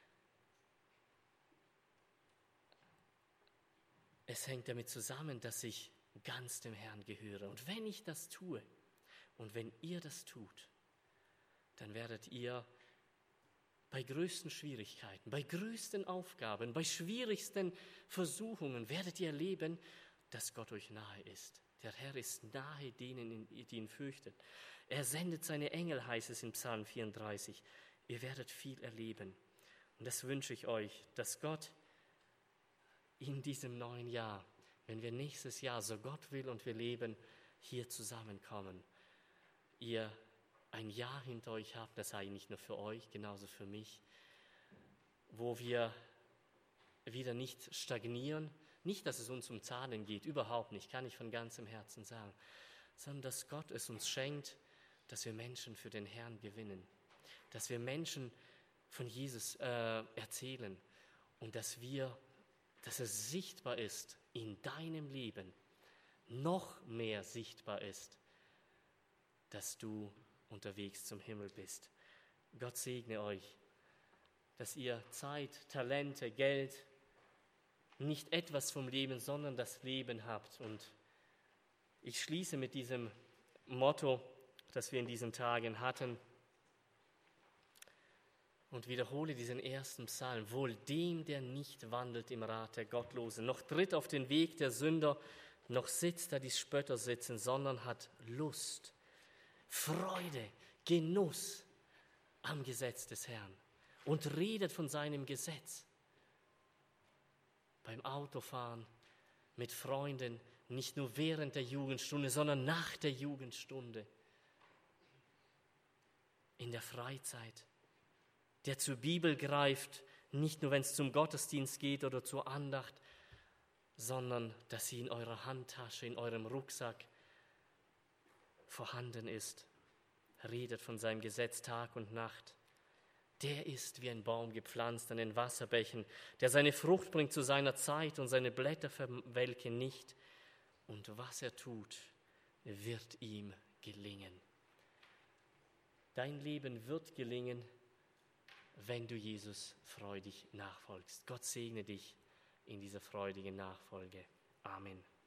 Es hängt damit zusammen, dass ich ganz dem Herrn gehöre. Und wenn ich das tue und wenn ihr das tut, dann werdet ihr bei größten Schwierigkeiten, bei größten Aufgaben, bei schwierigsten Versuchungen, werdet ihr erleben, dass Gott euch nahe ist. Der Herr ist nahe denen, die ihn fürchten. Er sendet seine Engel, heißt es im Psalm vierunddreißig. Ihr werdet viel erleben. Und das wünsche ich euch, dass Gott in diesem neuen Jahr, wenn wir nächstes Jahr, so Gott will und wir leben, hier zusammenkommen, ihr ein Jahr hinter euch habt, das sei nicht nur für euch, genauso für mich, wo wir wieder nicht stagnieren, nicht, dass es uns um Zahlen geht, überhaupt nicht, kann ich von ganzem Herzen sagen, sondern dass Gott es uns schenkt, dass wir Menschen für den Herrn gewinnen, dass wir Menschen von Jesus äh, erzählen und dass wir dass es sichtbar ist in deinem Leben, noch mehr sichtbar ist, dass du unterwegs zum Himmel bist. Gott segne euch, dass ihr Zeit, Talente, Geld, nicht etwas vom Leben, sondern das Leben habt. Und ich schließe mit diesem Motto, das wir in diesen Tagen hatten, und wiederhole diesen ersten Psalm. Wohl dem, der nicht wandelt im Rat der Gottlosen, noch tritt auf den Weg der Sünder, noch sitzt da die Spötter sitzen, sondern hat Lust, Freude, Genuss am Gesetz des Herrn und redet von seinem Gesetz. Beim Autofahren, mit Freunden, nicht nur während der Jugendstunde, sondern nach der Jugendstunde, in der Freizeit, der zur Bibel greift, nicht nur wenn es zum Gottesdienst geht oder zur Andacht, sondern dass sie in eurer Handtasche, in eurem Rucksack vorhanden ist. Redet von seinem Gesetz Tag und Nacht. Der ist wie ein Baum gepflanzt an den Wasserbächen, der seine Frucht bringt zu seiner Zeit und seine Blätter verwelken nicht. Und was er tut, wird ihm gelingen. Dein Leben wird gelingen, wenn du Jesus freudig nachfolgst. Gott segne dich in dieser freudigen Nachfolge. Amen.